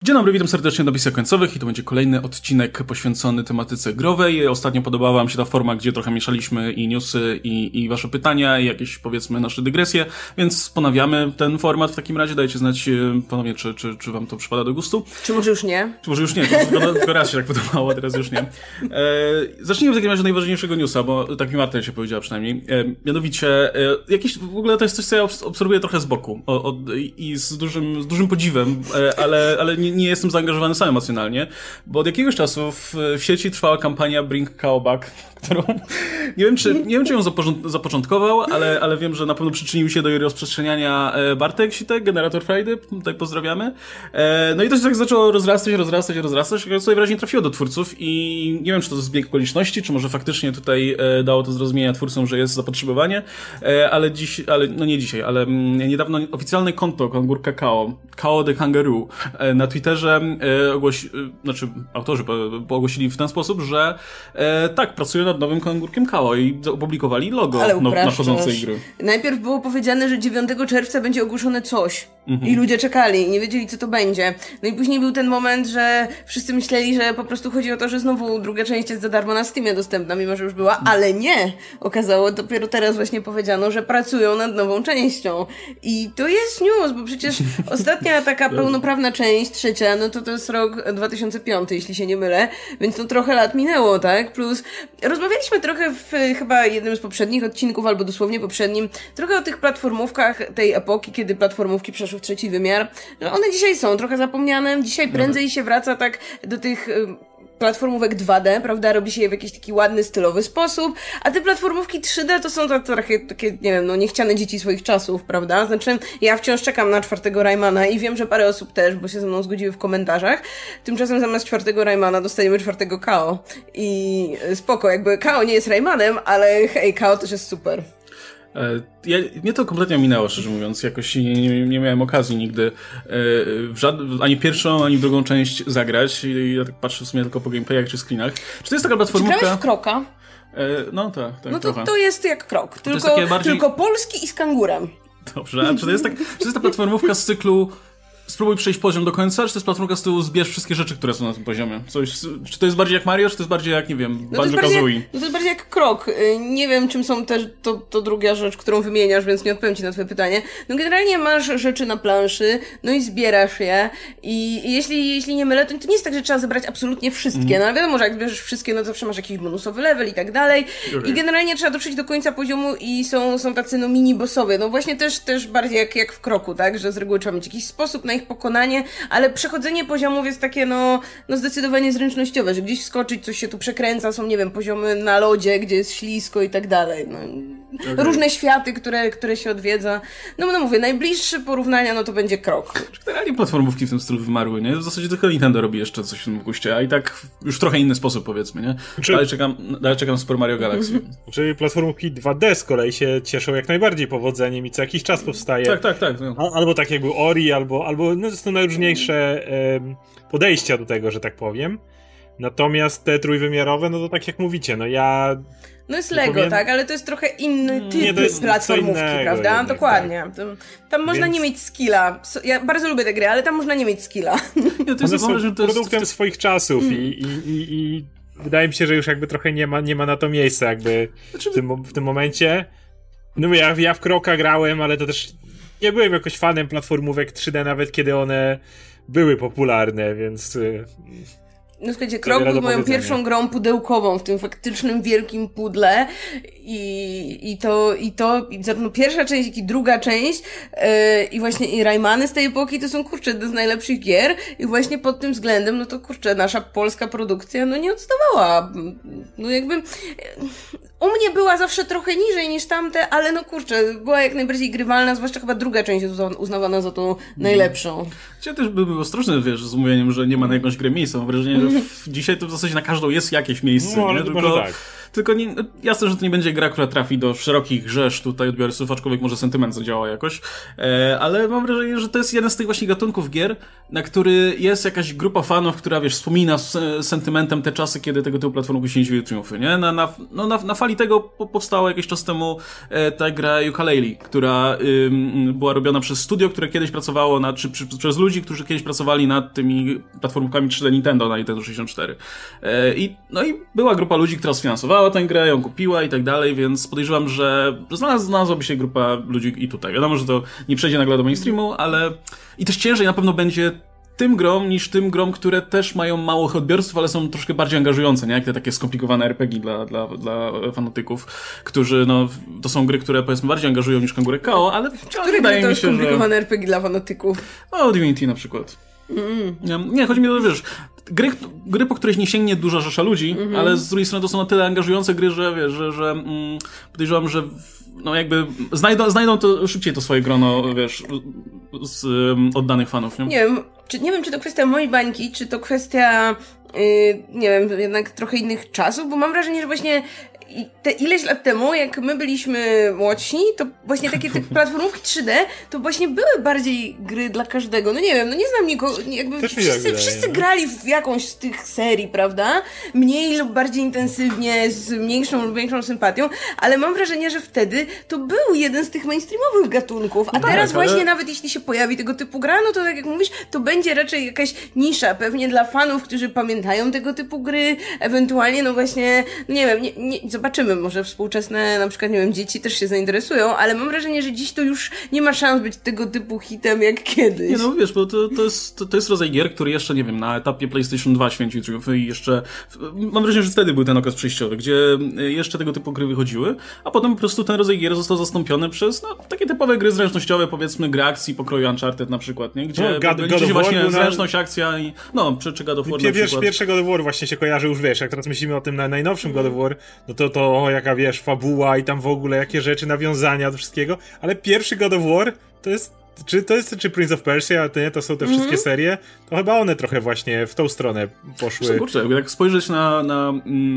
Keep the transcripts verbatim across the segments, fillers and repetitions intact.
Dzień dobry, witam serdecznie na napisach końcowych i to będzie kolejny odcinek poświęcony tematyce growej. Ostatnio podobała wam się ta forma, gdzie trochę mieszaliśmy i newsy, i, i wasze pytania, i jakieś, powiedzmy, nasze dygresje, więc ponawiamy ten format w takim razie. Dajcie znać ponownie, czy, czy, czy wam to przypada do gustu. Czy może już nie? Czy może już nie, tylko, tylko raz się tak podobało, teraz już nie. E, zacznijmy w takim razie od najważniejszego newsa, bo tak mi Marta się powiedziała przynajmniej. E, mianowicie, e, jakiś, w ogóle to jest coś, co ja obserwuję trochę z boku o, o, i z dużym, z dużym podziwem, e, ale, ale nie, nie jestem zaangażowany sam emocjonalnie, bo od jakiegoś czasu w, w sieci trwała kampania Bring Cow Back, którą nie wiem, czy, nie wiem, czy ją zaporząd- zapoczątkował, ale, ale wiem, że na pewno przyczynił się do jej rozprzestrzeniania Bartek Sitek, generator Friday, tutaj pozdrawiamy. E, no i to się tak zaczęło rozrastać, rozrastać, rozrastać, co najwyraźniej trafiło do twórców i nie wiem, czy to jest zbieg okoliczności, czy może faktycznie tutaj e, dało to zrozumienia twórcom, że jest zapotrzebowanie, e, ale dziś, ale no nie dzisiaj, ale m, niedawno oficjalne konto Kangur Kakao, Kao the Kangaroo e, na Twitterze e, ogłosi, e, znaczy autorzy po, ogłosili w ten sposób, że e, tak, pracują nad nowym Kangurkiem Kao i opublikowali logo no, nadchodzącej gry. Najpierw było powiedziane, że dziewiątego czerwca będzie ogłoszone coś mhm. i ludzie czekali i nie wiedzieli, co to będzie. No i później był ten moment, że wszyscy myśleli, że po prostu chodzi o to, że znowu druga część jest za darmo na Steamie dostępna, mimo że już była, ale nie! Okazało, dopiero teraz właśnie powiedziano, że pracują nad nową częścią. I to jest news, bo przecież ostatnia taka pełnoprawna część, trzecia, no to to jest rok dwa tysiące piąty, jeśli się nie mylę, więc to trochę lat minęło, tak? Plus rozmawialiśmy trochę w chyba jednym z poprzednich odcinków, albo dosłownie poprzednim, trochę o tych platformówkach tej epoki, kiedy platformówki przeszły w trzeci wymiar. One dzisiaj są trochę zapomniane, dzisiaj prędzej się wraca tak do tych platformówek dwa D, prawda, robi się je w jakiś taki ładny, stylowy sposób, a te platformówki trzy D to są to trochę takie, nie wiem, no niechciane dzieci swoich czasów, prawda, znaczy ja wciąż czekam na czwartego Raymana i wiem, że parę osób też, bo się ze mną zgodziły w komentarzach, tymczasem zamiast czwartego Raymana dostaniemy czwartego Kao i spoko, jakby Kao nie jest Raymanem, ale hej, Kao też jest super. Ja, mnie to kompletnie minęło, szczerze mówiąc. Jakoś nie, nie, nie miałem okazji nigdy w żad- ani pierwszą, ani drugą część zagrać. I ja tak patrzę w sumie tylko po gameplayach czy screenach. Czy to jest taka platformówka? Czy grałeś w Kroka? No tak, tak. No to, trochę. to jest jak Krok, tylko, jest bardziej... tylko polski i z kangurem. Dobrze, a czy to jest tak, czy to jest ta platformówka z cyklu spróbuj przejść poziom do końca, czy to jest platformka z tyłu zbierz wszystkie rzeczy, które są na tym poziomie? Coś, czy to jest bardziej jak Mario, czy to jest bardziej jak, nie wiem, no Banjo-Kazooie? No to jest bardziej jak Krok. Nie wiem, czym są też, to, to druga rzecz, którą wymieniasz, więc nie odpowiem ci na twoje pytanie. No generalnie masz rzeczy na planszy, no i zbierasz je i jeśli, jeśli nie mylę, to, to nie jest tak, że trzeba zebrać absolutnie wszystkie, mm. no ale wiadomo, że jak zbierzesz wszystkie, no to zawsze masz jakiś bonusowy level i tak dalej. Okay. I generalnie trzeba dotrzeć do końca poziomu i są, są tacy, no, mini-bossowie. No właśnie też, też bardziej jak, jak w Kroku, tak, że z reguły trzeba mieć jakiś sposób na ich pokonanie, ale przechodzenie poziomów jest takie, no, no zdecydowanie zręcznościowe, że gdzieś wskoczyć, coś się tu przekręca, są, nie wiem, poziomy na lodzie, gdzie jest ślisko i tak dalej. No. Okay. Różne światy, które, które się odwiedza. No, no mówię, najbliższe porównania, no to będzie Krok. Generalnie platformówki w tym stylu wymarły, nie? W zasadzie tylko Nintendo robi jeszcze coś w tym guście, a i tak już w trochę inny sposób, powiedzmy, nie? Czy... Dalej czekam, dalej czekam Super Mario Galaxy. Czyli platformówki dwa D z kolei się cieszą jak najbardziej powodzeniem i co jakiś czas powstaje. Tak, tak, tak. No. Albo tak jakby Ori, albo, albo no to są najróżniejsze um, podejścia do tego, że tak powiem. Natomiast te trójwymiarowe, no to tak jak mówicie, no ja... No jest Lego, powiem... tak, ale to jest trochę inny typ nie, to jest platformówki, prawda? Jednak, dokładnie. Tak. Tam, tam można Więc... nie mieć skilla. Ja bardzo lubię te gry, ale tam można nie mieć skilla. Ja, to jest One są to produktem jest... swoich czasów mm. i, i, i, i wydaje mi się, że już jakby trochę nie ma, nie ma na to miejsca jakby znaczy... w, tym, w tym momencie. No ja, ja w Kroka grałem, ale to też nie byłem jakoś fanem platformówek trzy D, nawet kiedy one były popularne, więc... No słuchajcie, Krok był moją pierwszą grą pudełkową w tym faktycznym wielkim pudle i, i to, i to, i zarówno pierwsza część, jak i druga część yy, i właśnie i Raymany z tej epoki to są, kurczę, jedne z najlepszych gier i właśnie pod tym względem, no to kurczę, nasza polska produkcja, no nie odstawała. No jakby... Yy, u mnie była zawsze trochę niżej niż tamte, ale no kurczę, była jak najbardziej grywalna, zwłaszcza chyba druga część jest uznawana za tą najlepszą. Ja też byłbym ostrożny, wiesz, z mówieniem, że nie ma na jakąś grę miejsca. Mam wrażenie, że w, dzisiaj to w zasadzie na każdą jest jakieś miejsce, no, nie? Tylko, tylko, tak. Tylko nie, jasne, że to nie będzie gra, która trafi do szerokich rzesz tutaj odbiorców, aczkolwiek może sentyment zadziała jakoś, e, ale mam wrażenie, że to jest jeden z tych właśnie gatunków gier, na który jest jakaś grupa fanów, która, wiesz, wspomina z sentymentem te czasy, kiedy tego typu platformy się nie triumfy, nie? Na, na, no, na, na fali tego po, powstała jakiś czas temu e, ta gra Yooka-Laylee, która ym, była robiona przez studio, które kiedyś pracowało nad, czy, czy przez ludzi, którzy kiedyś pracowali nad tymi platformkami trzy D Nintendo na Nintendo sześćdziesiąt cztery. E, i, no i była grupa ludzi, która sfinansowała tę grę, ją kupiła i tak dalej, więc podejrzewam, że znalazłaby się grupa ludzi i tutaj. Wiadomo, że to nie przejdzie nagle do mainstreamu, ale i też ciężej na pewno będzie tym grom niż tym grom, które też mają małych odbiorców, ale są troszkę bardziej angażujące, nie? Jak te takie skomplikowane er pe gie dla, dla, dla fanatyków, którzy, no, to są gry, które powiedzmy bardziej angażują niż Kangurek K O, ale wciąż wydaje mi się, że... skomplikowane er pe gie dla fanatyków? O, Divinity na przykład. Mm. Nie, nie, chodzi mi o to, wiesz, gry, gry, po których nie sięgnie duża rzesza ludzi, mm-hmm. ale z drugiej strony to są na tyle angażujące gry, że wiesz, że, że mm, podejrzewam, że no jakby znajdą, znajdą to szybciej to swoje grono, wiesz, z um, oddanych fanów, nie? Nie wiem, czy, nie wiem, czy to kwestia mojej bańki, czy to kwestia, yy, nie wiem, jednak trochę innych czasów, bo mam wrażenie, że właśnie i te ileś lat temu, jak my byliśmy młodsi, to właśnie takie te platformówki trzy D, to właśnie były bardziej gry dla każdego. No nie wiem, no nie znam nikogo, jakby Też wszyscy, wydaje, wszyscy no. grali w jakąś z tych serii, prawda? Mniej lub bardziej intensywnie, z mniejszą lub większą sympatią, ale mam wrażenie, że wtedy to był jeden z tych mainstreamowych gatunków, a no teraz tak, ale... właśnie nawet jeśli się pojawi tego typu gra, no to tak jak mówisz, to będzie raczej jakaś nisza, pewnie dla fanów, którzy pamiętają tego typu gry, ewentualnie no właśnie, no nie wiem, nie, nie, zobaczymy, może współczesne, na przykład, nie wiem, dzieci też się zainteresują, ale mam wrażenie, że dziś to już nie ma szans być tego typu hitem jak kiedyś. Nie, no wiesz, bo to, to, jest, to, to jest rodzaj gier, który jeszcze, nie wiem, na etapie PlayStation dwa święcił triumfy i jeszcze, mam wrażenie, że wtedy był ten okres przejściowy, gdzie jeszcze tego typu gry wychodziły, a potem po prostu ten rodzaj gier został zastąpiony przez, no, takie typowe gry zręcznościowe, powiedzmy, gry akcji pokroju Uncharted na przykład, nie? Gdzie no, God, liczy God się właśnie na... zręczność, akcja i, no, czy, czy God of War Pier, na przykład. Pierwszy God of War właśnie się kojarzy, już wiesz, jak teraz myślimy o tym na najnowszym God of War, no to to, o, jaka, wiesz, fabuła i tam w ogóle jakie rzeczy, nawiązania do wszystkiego, ale pierwszy God of War to jest, czy to jest, czy Prince of Persia, to, nie, to są te mm-hmm. wszystkie serie, to chyba one trochę właśnie w tą stronę poszły. Co, kurczę, jak spojrzeć na, na,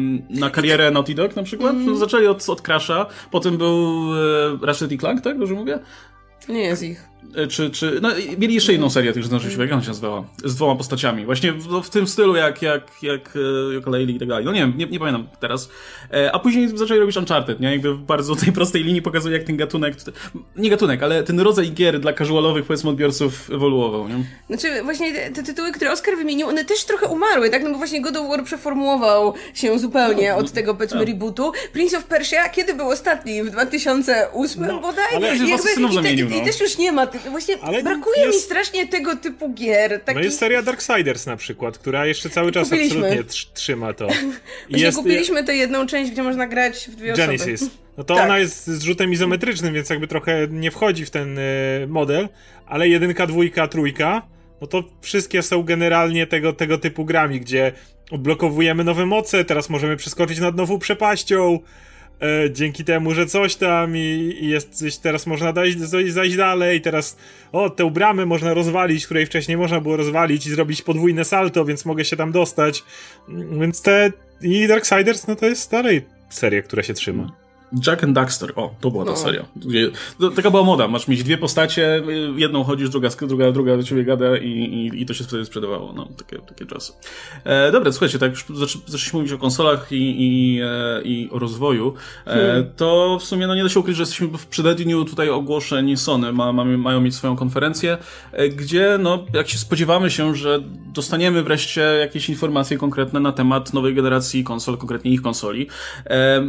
na karierę Naughty Dog na przykład, mm. to zaczęli od, od Crash'a, potem był e, Ratchet i Clank, tak? Dobrze mówię? Nie jest ich. Czy, czy, no, mieli jeszcze jedną serię tych zdążyliśmy, jak ona się nazywała? Z dwoma postaciami. Właśnie w, w tym stylu jak, jak, jak Yooka-Laylee i tak dalej. No nie wiem, nie, nie pamiętam teraz. E, a później zaczęli robić Uncharted, nie? Jakby w bardzo tej prostej linii pokazuje, jak ten gatunek, nie gatunek, ale ten rodzaj gier dla casualowych, powiedzmy, odbiorców ewoluował, nie? Znaczy, właśnie te, te tytuły, które Oskar wymienił, one też trochę umarły, tak? No bo właśnie God of War przeformułował się zupełnie no, od tego, powiedzmy, no. rebootu. Prince of Persia, kiedy był ostatni? W dwa tysiące ósmym no, bodaj? Ale jakby, i, te, zamienił, i, no. i też już nie ma. Właśnie ale brakuje jest... mi strasznie tego typu gier. Takich... No jest seria Darksiders na przykład, która jeszcze cały czas kupiliśmy. absolutnie tr- trzyma to. I jest... kupiliśmy tę jedną część, gdzie można grać w dwie Genesis. osoby. Genesis. No to tak. ona jest z rzutem izometrycznym, więc jakby trochę nie wchodzi w ten y, model, ale jedynka, dwójka, trójka, no to wszystkie są generalnie tego, tego typu grami, gdzie odblokowujemy nowe moce, teraz możemy przeskoczyć nad nową przepaścią, E, dzięki temu, że coś tam i, i jest coś, teraz można dojść, zajść dalej, teraz o, tę bramę można rozwalić, której wcześniej można było rozwalić i zrobić podwójne salto, więc mogę się tam dostać, więc te i Darksiders, no to jest dalej seria, która się trzyma. Jack and Daxter, o, to była ta no. seria. To, taka była moda, masz mieć dwie postacie, jedną chodzisz, druga, druga, druga do ciebie gada i, i, i to się wtedy sprzedawało, no, takie, takie czasy. E, dobra, słuchajcie, tak już zaczęliśmy mówić o konsolach i, i, e, i o rozwoju, e, hmm. to w sumie no nie da się ukryć, że jesteśmy w przededniu tutaj ogłoszeń Sony, ma, mamy, mają mieć swoją konferencję, e, gdzie, no, jak się spodziewamy się, że dostaniemy wreszcie jakieś informacje konkretne na temat nowej generacji konsol, konkretnie ich konsoli. E,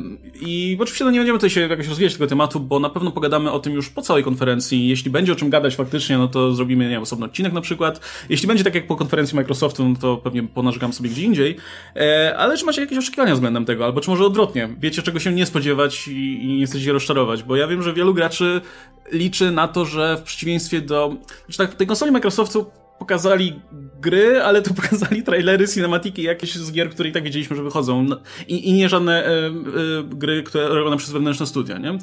I oczywiście no nie będziemy tutaj się jakoś rozwijać tego tematu, bo na pewno pogadamy o tym już po całej konferencji. Jeśli będzie o czym gadać faktycznie, no to zrobimy, nie wiem, osobny odcinek na przykład. Jeśli będzie tak jak po konferencji Microsoftu, no to pewnie ponarzekam sobie gdzie indziej. E, ale czy macie jakieś oczekiwania względem tego? Albo czy może odwrotnie? Wiecie, czego się nie spodziewać i, i nie chcecie się rozczarować? Bo ja wiem, że wielu graczy liczy na to, że w przeciwieństwie do... Znaczy tak, w tej konsoli Microsoftu pokazali gry, ale to pokazali trailery, cinematiki jakieś z gier, które i tak wiedzieliśmy, że wychodzą. I, i nie żadne e, e, gry, które robione przez wewnętrzne studia, nie? E,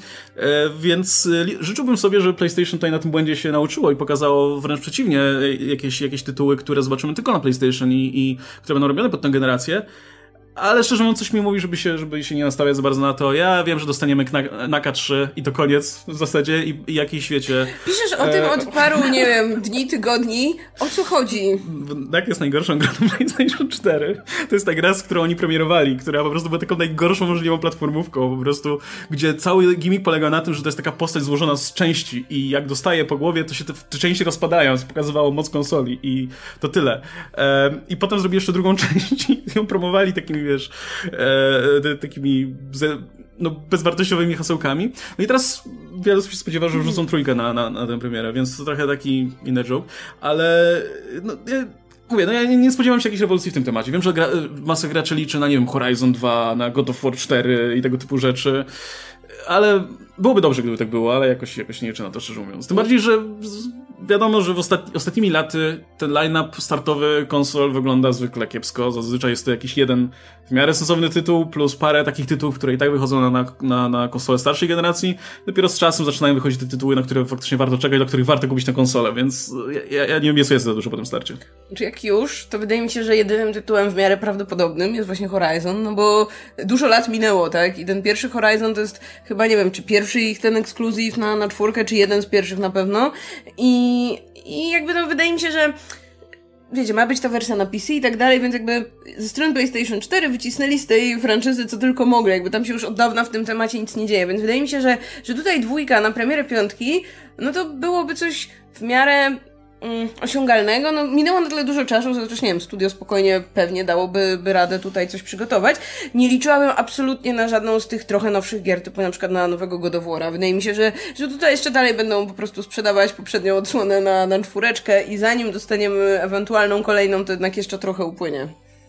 więc e, życzyłbym sobie, żeby PlayStation tutaj na tym błędzie się nauczyło i pokazało wręcz przeciwnie jakieś, jakieś tytuły, które zobaczymy tylko na PlayStation i, i które będą robione pod tę generację. Ale szczerze mówiąc, coś mi mówi, żeby się, żeby się nie nastawiać za bardzo na to. Ja wiem, że dostaniemy Knaka trzy i to koniec w zasadzie i, i jakiś, wiecie... Piszesz o e... tym od paru, nie wiem, dni, tygodni. O co chodzi? Knak jest najgorszą grą na PlayStation cztery. To jest ta gra, z którą oni premierowali, która po prostu była taką najgorszą możliwą platformówką, po prostu, gdzie cały gimmick polega na tym, że to jest taka postać złożona z części i jak dostaje po głowie, to się te, te części rozpadają, co pokazywało moc konsoli i to tyle. E... I potem zrobili jeszcze drugą część i ją promowali takimi, wiesz, e, takimi ze, no, bezwartościowymi hasełkami. No i teraz wiele osób się spodziewa, że wrzucą trójkę na, na, na tę premierę, więc to trochę taki inny joke, ale no, ja, mówię, no ja nie, nie spodziewam się jakiejś rewolucji w tym temacie. Wiem, że gra, masa graczy liczy na, nie wiem, Horizon dwa, na God of War cztery i tego typu rzeczy, ale byłoby dobrze, gdyby tak było, ale jakoś, jakoś nie liczę na to, szczerze mówiąc. Tym bardziej, że wiadomo, że w ostatni, ostatnimi laty ten line-up startowy konsol wygląda zwykle kiepsko. Zazwyczaj jest to jakiś jeden w miarę sensowny tytuł, plus parę takich tytułów, które i tak wychodzą na, na, na konsole starszej generacji. Dopiero z czasem zaczynają wychodzić te tytuły, na które faktycznie warto czekać, do których warto kupić tę konsolę, więc ja, ja nie obiecuję za dużo po tym starcie. Czy jak już, to wydaje mi się, że jedynym tytułem w miarę prawdopodobnym jest właśnie Horizon, no bo dużo lat minęło, tak? I ten pierwszy Horizon to jest chyba, nie wiem, czy pierwszy ich ten ekskluzyw na, na czwórkę, czy jeden z pierwszych na pewno. I, i jakby no wydaje mi się, że wiecie, ma być ta wersja na P C i tak dalej, więc jakby ze strony PlayStation cztery wycisnęli z tej franczyzy co tylko mogli, jakby tam się już od dawna w tym temacie nic nie dzieje, więc wydaje mi się, że, że tutaj dwójka na premierę piątki, no to byłoby coś w miarę mm, osiągalnego, no minęło na tyle dużo czasu, że też nie wiem, studio spokojnie pewnie dałoby by radę tutaj coś przygotować. Nie liczyłabym absolutnie na żadną z tych trochę nowszych gier, typu na przykład na nowego God of War'a. Wydaje mi się, że, że tutaj jeszcze dalej będą po prostu sprzedawać poprzednią odsłonę na, na czwóreczkę i zanim dostaniemy ewentualną kolejną, to jednak jeszcze trochę upłynie.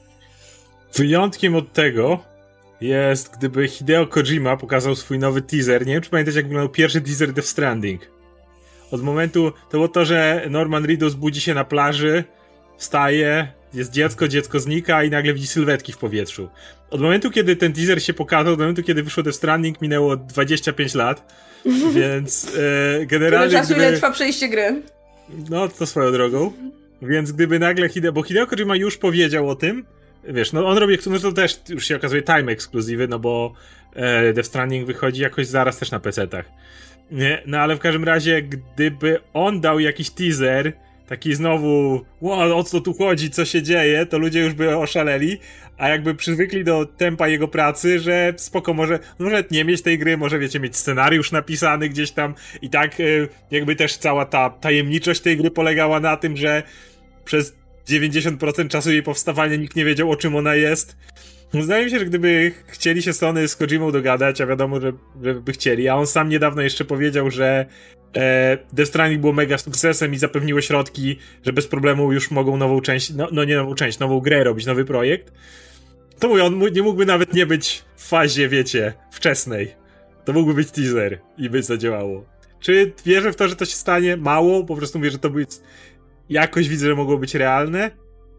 Wyjątkiem od tego jest, gdyby Hideo Kojima pokazał swój nowy teaser. Nie wiem, czy pamiętacie, jak wyglądał pierwszy teaser Death Stranding. Od momentu, to było to, że Norman Reedus budzi się na plaży, wstaje, jest dziecko, dziecko znika i nagle widzi sylwetki w powietrzu. Od momentu, kiedy ten teaser się pokazał, od momentu, kiedy wyszło Death Stranding, minęło dwadzieścia pięć lat, więc e, generalnie... Tyle czasu, gdyby... ile trwa przejście gry. No, to swoją drogą. Więc gdyby nagle Hideo... Bo Hideo Kojima już powiedział o tym, wiesz, no on robi, no to też już się okazuje time ekskluzywy, no bo e, Death Stranding wychodzi jakoś zaraz też na pecetach. Nie, no ale w każdym razie, gdyby on dał jakiś teaser, taki znowu, wow, o co tu chodzi, co się dzieje, to ludzie już by oszaleli, a jakby przywykli do tempa jego pracy, że spoko, może, może nie mieć tej gry, może wiecie, mieć scenariusz napisany gdzieś tam i tak jakby też cała ta tajemniczość tej gry polegała na tym, że przez dziewięćdziesiąt procent czasu jej powstawania nikt nie wiedział, o czym ona jest. Zdaje mi się, że gdyby chcieli się Sony z Kojimą dogadać, a wiadomo, że, że by chcieli, a on sam niedawno jeszcze powiedział, że e, Death Stranding było mega sukcesem i zapewniło środki, że bez problemu już mogą nową część, no, no nie nową część, nową grę robić, nowy projekt, to mówię, on nie mógłby nawet nie być w fazie, wiecie, wczesnej. To mógłby być teaser i by zadziałało. Czy wierzę w to, że to się stanie? Mało, po prostu mówię, że to by jakoś widzę, że mogło być realne,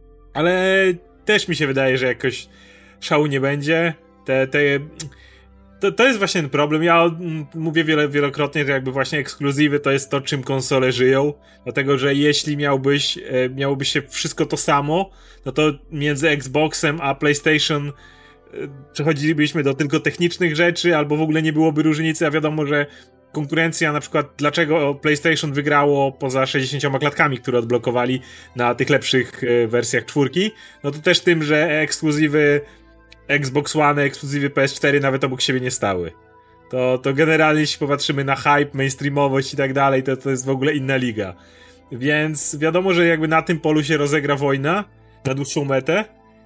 ale też mi się wydaje, że jakoś szału nie będzie. Te, te, to, to jest właśnie ten problem. Ja mówię wiele, wielokrotnie, że jakby właśnie ekskluzywy to jest to, czym konsole żyją. Dlatego, że jeśli miałbyś, miałoby się wszystko to samo, no to między Xboxem a PlayStation przechodzilibyśmy do tylko technicznych rzeczy, albo w ogóle nie byłoby różnicy, a wiadomo, że konkurencja, na przykład dlaczego PlayStation wygrało poza sześćdziesięcioma klatkami, które odblokowali na tych lepszych wersjach czwórki, no to też tym, że ekskluzywy Xbox One, ekskluzywy P S cztery nawet obok siebie nie stały. To, to generalnie jeśli popatrzymy na hype, mainstreamowość i tak dalej, to, to jest w ogóle inna liga. Więc wiadomo, że jakby na tym polu się rozegra wojna na dłuższą metę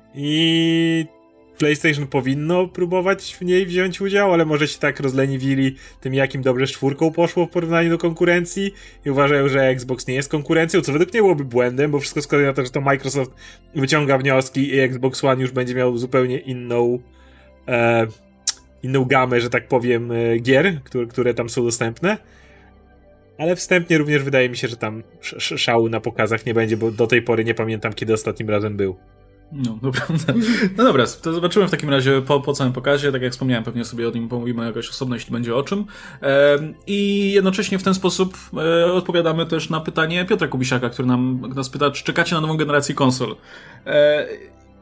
i PlayStation powinno próbować w niej wziąć udział, ale może się tak rozleniwili tym, jakim dobrze z czwórką poszło w porównaniu do konkurencji i uważają, że Xbox nie jest konkurencją, co według mnie byłoby błędem, bo wszystko wskazuje na to, że to Microsoft wyciąga wnioski i Xbox One już będzie miał zupełnie inną e, inną gamę, że tak powiem, gier, które, które tam są dostępne. Ale wstępnie również wydaje mi się, że tam sz- szału na pokazach nie będzie, bo do tej pory nie pamiętam, kiedy ostatnim razem był. No, dobra. No dobra, to zobaczymy w takim razie po, po całym pokazie, tak jak wspomniałem, pewnie sobie o nim pomówimy jakoś osobno, jeśli będzie o czym. E, I jednocześnie w ten sposób e, odpowiadamy też na pytanie Piotra Kubisiaka, który nam nas pyta, czy czekacie na nową generację konsol. E,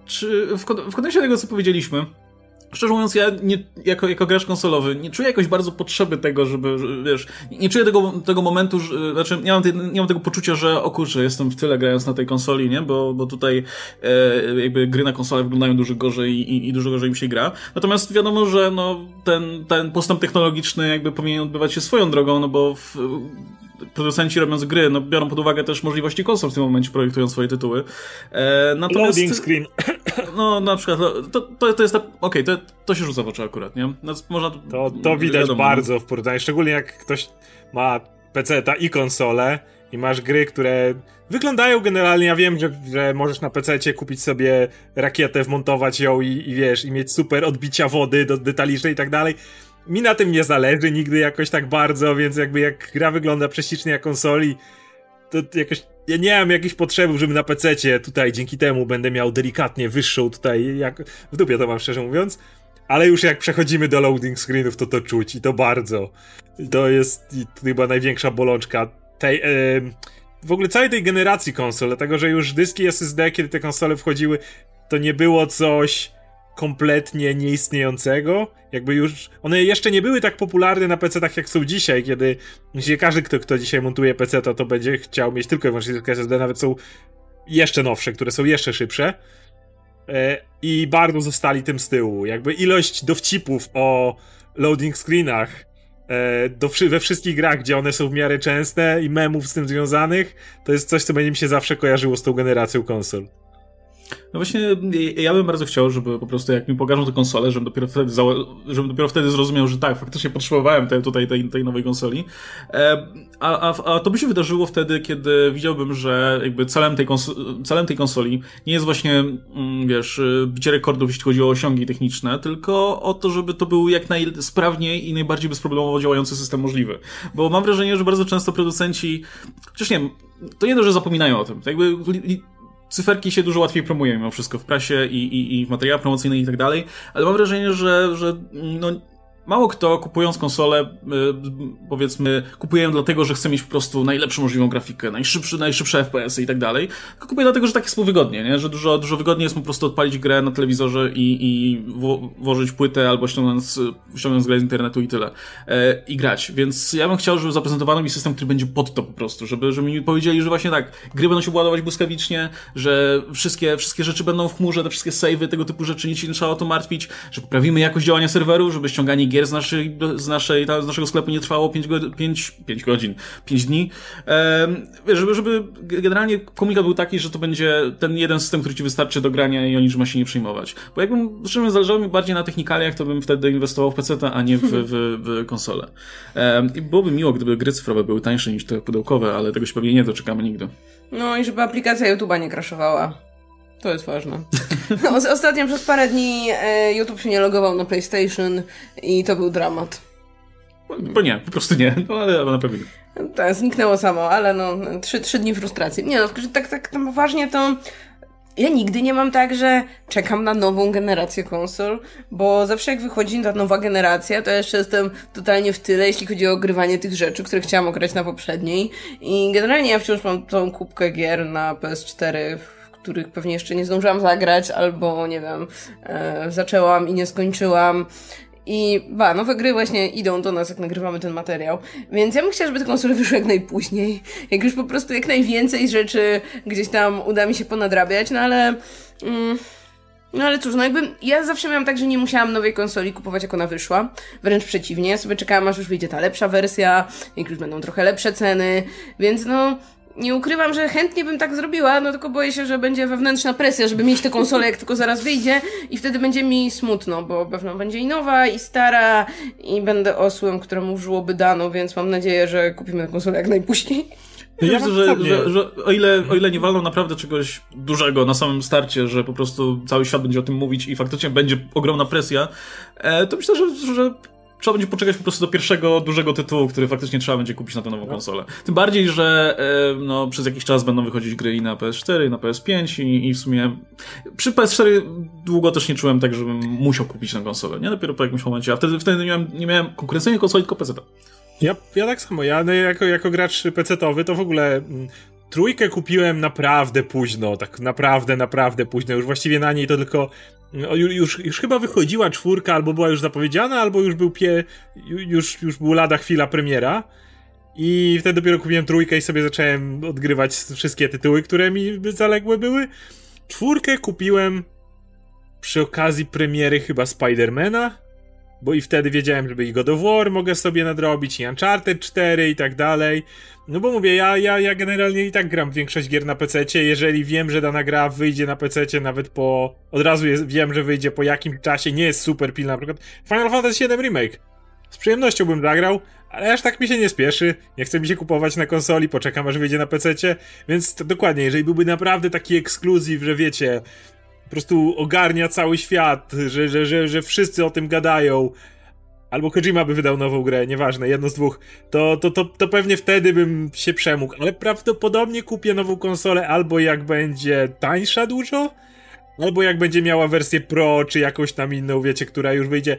czy w, w kontekście tego, co powiedzieliśmy, szczerze mówiąc, ja nie, jako, jako gracz konsolowy nie czuję jakoś bardzo potrzeby tego, żeby, wiesz, nie czuję tego, tego momentu, że, znaczy nie mam, te, nie mam tego poczucia, że o kurczę, jestem w tyle grając na tej konsoli, nie? Bo, bo tutaj e, jakby gry na konsolę wyglądają dużo gorzej i, i dużo gorzej mi się gra. Natomiast wiadomo, że no, ten, ten postęp technologiczny jakby powinien odbywać się swoją drogą, no bo w, producenci robiąc gry, no biorą pod uwagę też możliwości konsol w tym momencie, projektują swoje tytuły. E, natomiast, Loading screen. No, na przykład, to, to, to jest tak, okej, okay, to, to się rzuca w oczy akurat, nie? No, można, to, to widać wiadomo, bardzo w porównaniu, szczególnie jak ktoś ma peceta i konsolę i masz gry, które wyglądają generalnie, ja wiem, że, że możesz na pececie kupić sobie rakietę, wmontować ją i, i wiesz, i mieć super odbicia wody do detalicznej i tak dalej. Mi na tym nie zależy nigdy jakoś tak bardzo, więc jakby jak gra wygląda prześlicznie jak konsoli, to jakoś ja nie mam jakichś potrzeb, żeby na pececie tutaj dzięki temu będę miał delikatnie wyższą tutaj, jak w dupie to mam szczerze mówiąc, ale już jak przechodzimy do loading screenów, to to czuć i to bardzo. To jest chyba największa bolączka tej, e, w ogóle całej tej generacji konsol, dlatego że już dyski S S D, kiedy te konsole wchodziły, to nie było coś kompletnie nieistniejącego, jakby już one jeszcze nie były tak popularne na pecetach jak są dzisiaj, kiedy myślę, każdy kto, kto dzisiaj montuje peceta, to będzie chciał mieć tylko i wyłącznie dysk S S D, nawet są jeszcze nowsze, które są jeszcze szybsze e, i bardzo zostali tym z tyłu, jakby ilość dowcipów o loading screenach e, do, we wszystkich grach, gdzie one są w miarę częste i memów z tym związanych, to jest coś, co będzie mi się zawsze kojarzyło z tą generacją konsol. No właśnie, ja bym bardzo chciał, żeby po prostu jak mi pokażą tę konsolę, żebym dopiero wtedy, żebym dopiero wtedy zrozumiał, że tak, faktycznie potrzebowałem te, tutaj tej, tej nowej konsoli. A, a, a to by się wydarzyło wtedy, kiedy widziałbym, że jakby celem tej, konsoli, celem tej konsoli nie jest właśnie, wiesz, bicie rekordów, jeśli chodzi o osiągi techniczne, tylko o to, żeby to był jak najsprawniej i najbardziej bezproblemowo działający system możliwy. Bo mam wrażenie, że bardzo często producenci, chociaż nie wiem, to nie to, że zapominają o tym. To jakby cyferki się dużo łatwiej promuje mimo wszystko w prasie i, i, i w materiałach promocyjnych i tak dalej, ale mam wrażenie, że, że no, mało kto kupując konsolę, powiedzmy, kupuje ją dlatego, że chce mieć po prostu najlepszą możliwą grafikę, najszybszy, najszybsze F P S y i tak dalej, tylko kupuje dlatego, że tak jest mu wygodnie, nie? Że dużo, dużo wygodniej jest po prostu odpalić grę na telewizorze i, i wo- włożyć płytę albo ściągnąć, ściągnąć grę z internetu i tyle. E, I grać. Więc ja bym chciał, żeby zaprezentowano mi system, który będzie pod to po prostu, żeby, żeby mi powiedzieli, że właśnie tak, gry będą się ładować błyskawicznie, że wszystkie, wszystkie rzeczy będą w chmurze, te wszystkie save'y, tego typu rzeczy, nic się nie trzeba o to martwić, że poprawimy jakość działania serweru, żeby ściąganie gier z naszej, z naszej, z naszego sklepu nie trwało pięć godzin, pięć dni. Ehm, żeby, żeby generalnie komunikat był taki, że to będzie ten jeden system, który ci wystarczy do grania i o niczym ma się nie przejmować. Bo jakbym, zresztą zależało mi bardziej na technikaliach, to bym wtedy inwestował w peceta, a nie w, w, w konsolę. Ehm, I byłoby miło, gdyby gry cyfrowe były tańsze niż te pudełkowe, ale tego się pewnie nie doczekamy nigdy. No i żeby aplikacja YouTube'a nie crashowała. To jest ważne. No, ostatnio przez parę dni e, YouTube się nie logował na PlayStation i to był dramat. Bo nie, po prostu nie, no, ale, ale na pewno nie. Tak, zniknęło samo, ale no, trzy, trzy dni frustracji. Nie no, tak, tak, tak poważnie to ja nigdy nie mam tak, że czekam na nową generację konsol, bo zawsze jak wychodzi ta nowa generacja, to jeszcze jestem totalnie w tyle, jeśli chodzi o ogrywanie tych rzeczy, które chciałam ograć na poprzedniej. I generalnie ja wciąż mam tą kubkę gier na P S cztery, których pewnie jeszcze nie zdążyłam zagrać, albo nie wiem, e, zaczęłam i nie skończyłam. I ba, nowe gry właśnie idą do nas, jak nagrywamy ten materiał. Więc ja bym chciała, żeby te konsole wyszły jak najpóźniej. Jak już po prostu jak najwięcej rzeczy gdzieś tam uda mi się ponadrabiać, no ale... Mm, no ale cóż, no jakby ja zawsze miałam tak, że nie musiałam nowej konsoli kupować, jak ona wyszła. Wręcz przeciwnie, ja sobie czekałam, aż już wyjdzie ta lepsza wersja, jak już będą trochę lepsze ceny, więc no... Nie ukrywam, że chętnie bym tak zrobiła, no tylko boję się, że będzie wewnętrzna presja, żeby mieć tę konsolę, jak tylko zaraz wyjdzie i wtedy będzie mi smutno, bo pewno będzie i nowa, i stara i będę osłem, któremu w żłoby dano, więc mam nadzieję, że kupimy tę konsolę jak najpóźniej. No ja myślę, że, że, że o, ile, o ile nie walną naprawdę czegoś dużego na samym starcie, że po prostu cały świat będzie o tym mówić i faktycznie będzie ogromna presja, to myślę, że, że trzeba będzie poczekać po prostu do pierwszego dużego tytułu, który faktycznie trzeba będzie kupić na tę nową no. konsolę. Tym bardziej, że e, no, przez jakiś czas będą wychodzić gry i na P S cztery, i na P S pięć i, i w sumie przy P S cztery długo też nie czułem tak, żebym musiał kupić tę konsolę, nie? Dopiero po jakimś momencie, a wtedy, wtedy nie miałem, nie miałem konkurencyjnej konsoli, tylko peceta. Ja, ja tak samo, ja no, jako, jako gracz pecetowy to w ogóle trójkę kupiłem naprawdę późno, tak naprawdę, naprawdę późno. Już właściwie na niej to tylko... No, już, już chyba wychodziła czwórka, albo była już zapowiedziana, albo już był pie... już, już był lada chwila premiera. I wtedy dopiero kupiłem trójkę i sobie zacząłem odgrywać wszystkie tytuły, które mi zaległe były. Czwórkę kupiłem przy okazji premiery chyba Spidermana, bo i wtedy wiedziałem, żeby i God of War mogę sobie nadrobić, i Uncharted cztery i tak dalej. No bo mówię, ja, ja, ja generalnie i tak gram większość gier na pececie. Jeżeli wiem, że dana gra wyjdzie na pececie nawet po... Od razu jest, wiem, że wyjdzie po jakimś czasie, nie jest super pilna. Na przykład Final Fantasy siedem Remake. Z przyjemnością bym zagrał, ale aż tak mi się nie spieszy. Nie chce mi się kupować na konsoli, poczekam aż wyjdzie na pececie. Więc to dokładnie, jeżeli byłby naprawdę taki ekskluzyw, że wiecie... po prostu ogarnia cały świat, że, że, że, że wszyscy o tym gadają, albo Kojima by wydał nową grę, nieważne, jedno z dwóch, to, to, to, to pewnie wtedy bym się przemógł, ale prawdopodobnie kupię nową konsolę albo jak będzie tańsza dużo, albo jak będzie miała wersję Pro, czy jakąś tam inną, wiecie, która już wyjdzie.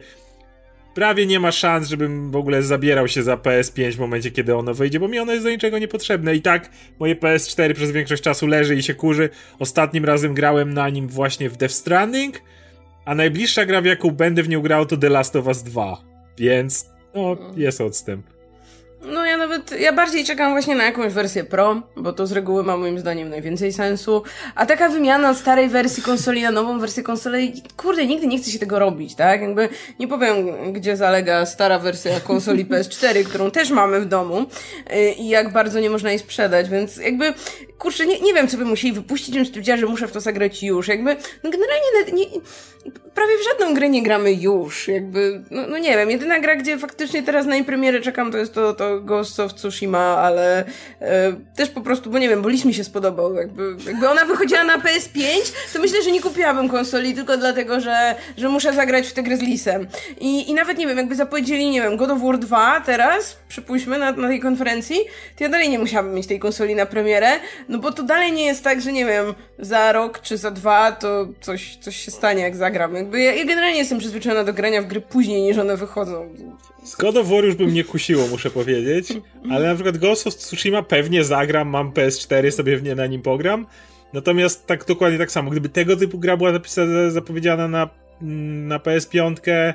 Prawie nie ma szans, żebym w ogóle zabierał się za P S pięć w momencie, kiedy ono wyjdzie, bo mi ono jest do niczego niepotrzebne. I tak moje P S cztery przez większość czasu leży i się kurzy. Ostatnim razem grałem na nim właśnie w Death Stranding, a najbliższa gra, w jaką będę w nią grał, to The Last of Us dwa. Więc, no, jest odstęp. No ja nawet, ja bardziej czekam właśnie na jakąś wersję Pro, bo to z reguły ma moim zdaniem najwięcej sensu, a taka wymiana od starej wersji konsoli na nową wersję konsoli, kurde, nigdy nie chce się tego robić, tak? Jakby nie powiem, gdzie zalega stara wersja konsoli P S cztery, którą też mamy w domu yy, i jak bardzo nie można jej sprzedać, więc jakby, kurczę, nie, nie wiem, co by musieli wypuścić, bym stwierdziła, że muszę w to zagrać już, jakby, no generalnie nie, prawie w żadną grę nie gramy już, jakby, no, no nie wiem, jedyna gra, gdzie faktycznie teraz na jej premierę czekam, to jest to, to Ghost of Tsushima, ale e, też po prostu, bo nie wiem, bo Lis mi się spodobał, jakby, jakby ona wychodziła na P S pięć, to myślę, że nie kupiłabym konsoli tylko dlatego, że, że muszę zagrać w tę grę z Lisem. I, i nawet, nie wiem, jakby zapowiedzieli, nie wiem, God of War dwa teraz, przypuśćmy, na, na tej konferencji, to ja dalej nie musiałabym mieć tej konsoli na premierę, no bo to dalej nie jest tak, że nie wiem, za rok czy za dwa to coś, coś się stanie, jak zagram. Jakby ja, ja generalnie jestem przyzwyczajona do grania w gry później, niż one wychodzą. Z God of War już by mnie kusiło, muszę powiedzieć, ale na przykład Ghost of Tsushima pewnie zagram, mam P S cztery, sobie w nie na nim pogram, natomiast tak dokładnie tak samo, gdyby tego typu gra była zapisana, zapowiedziana na, na P S pięć,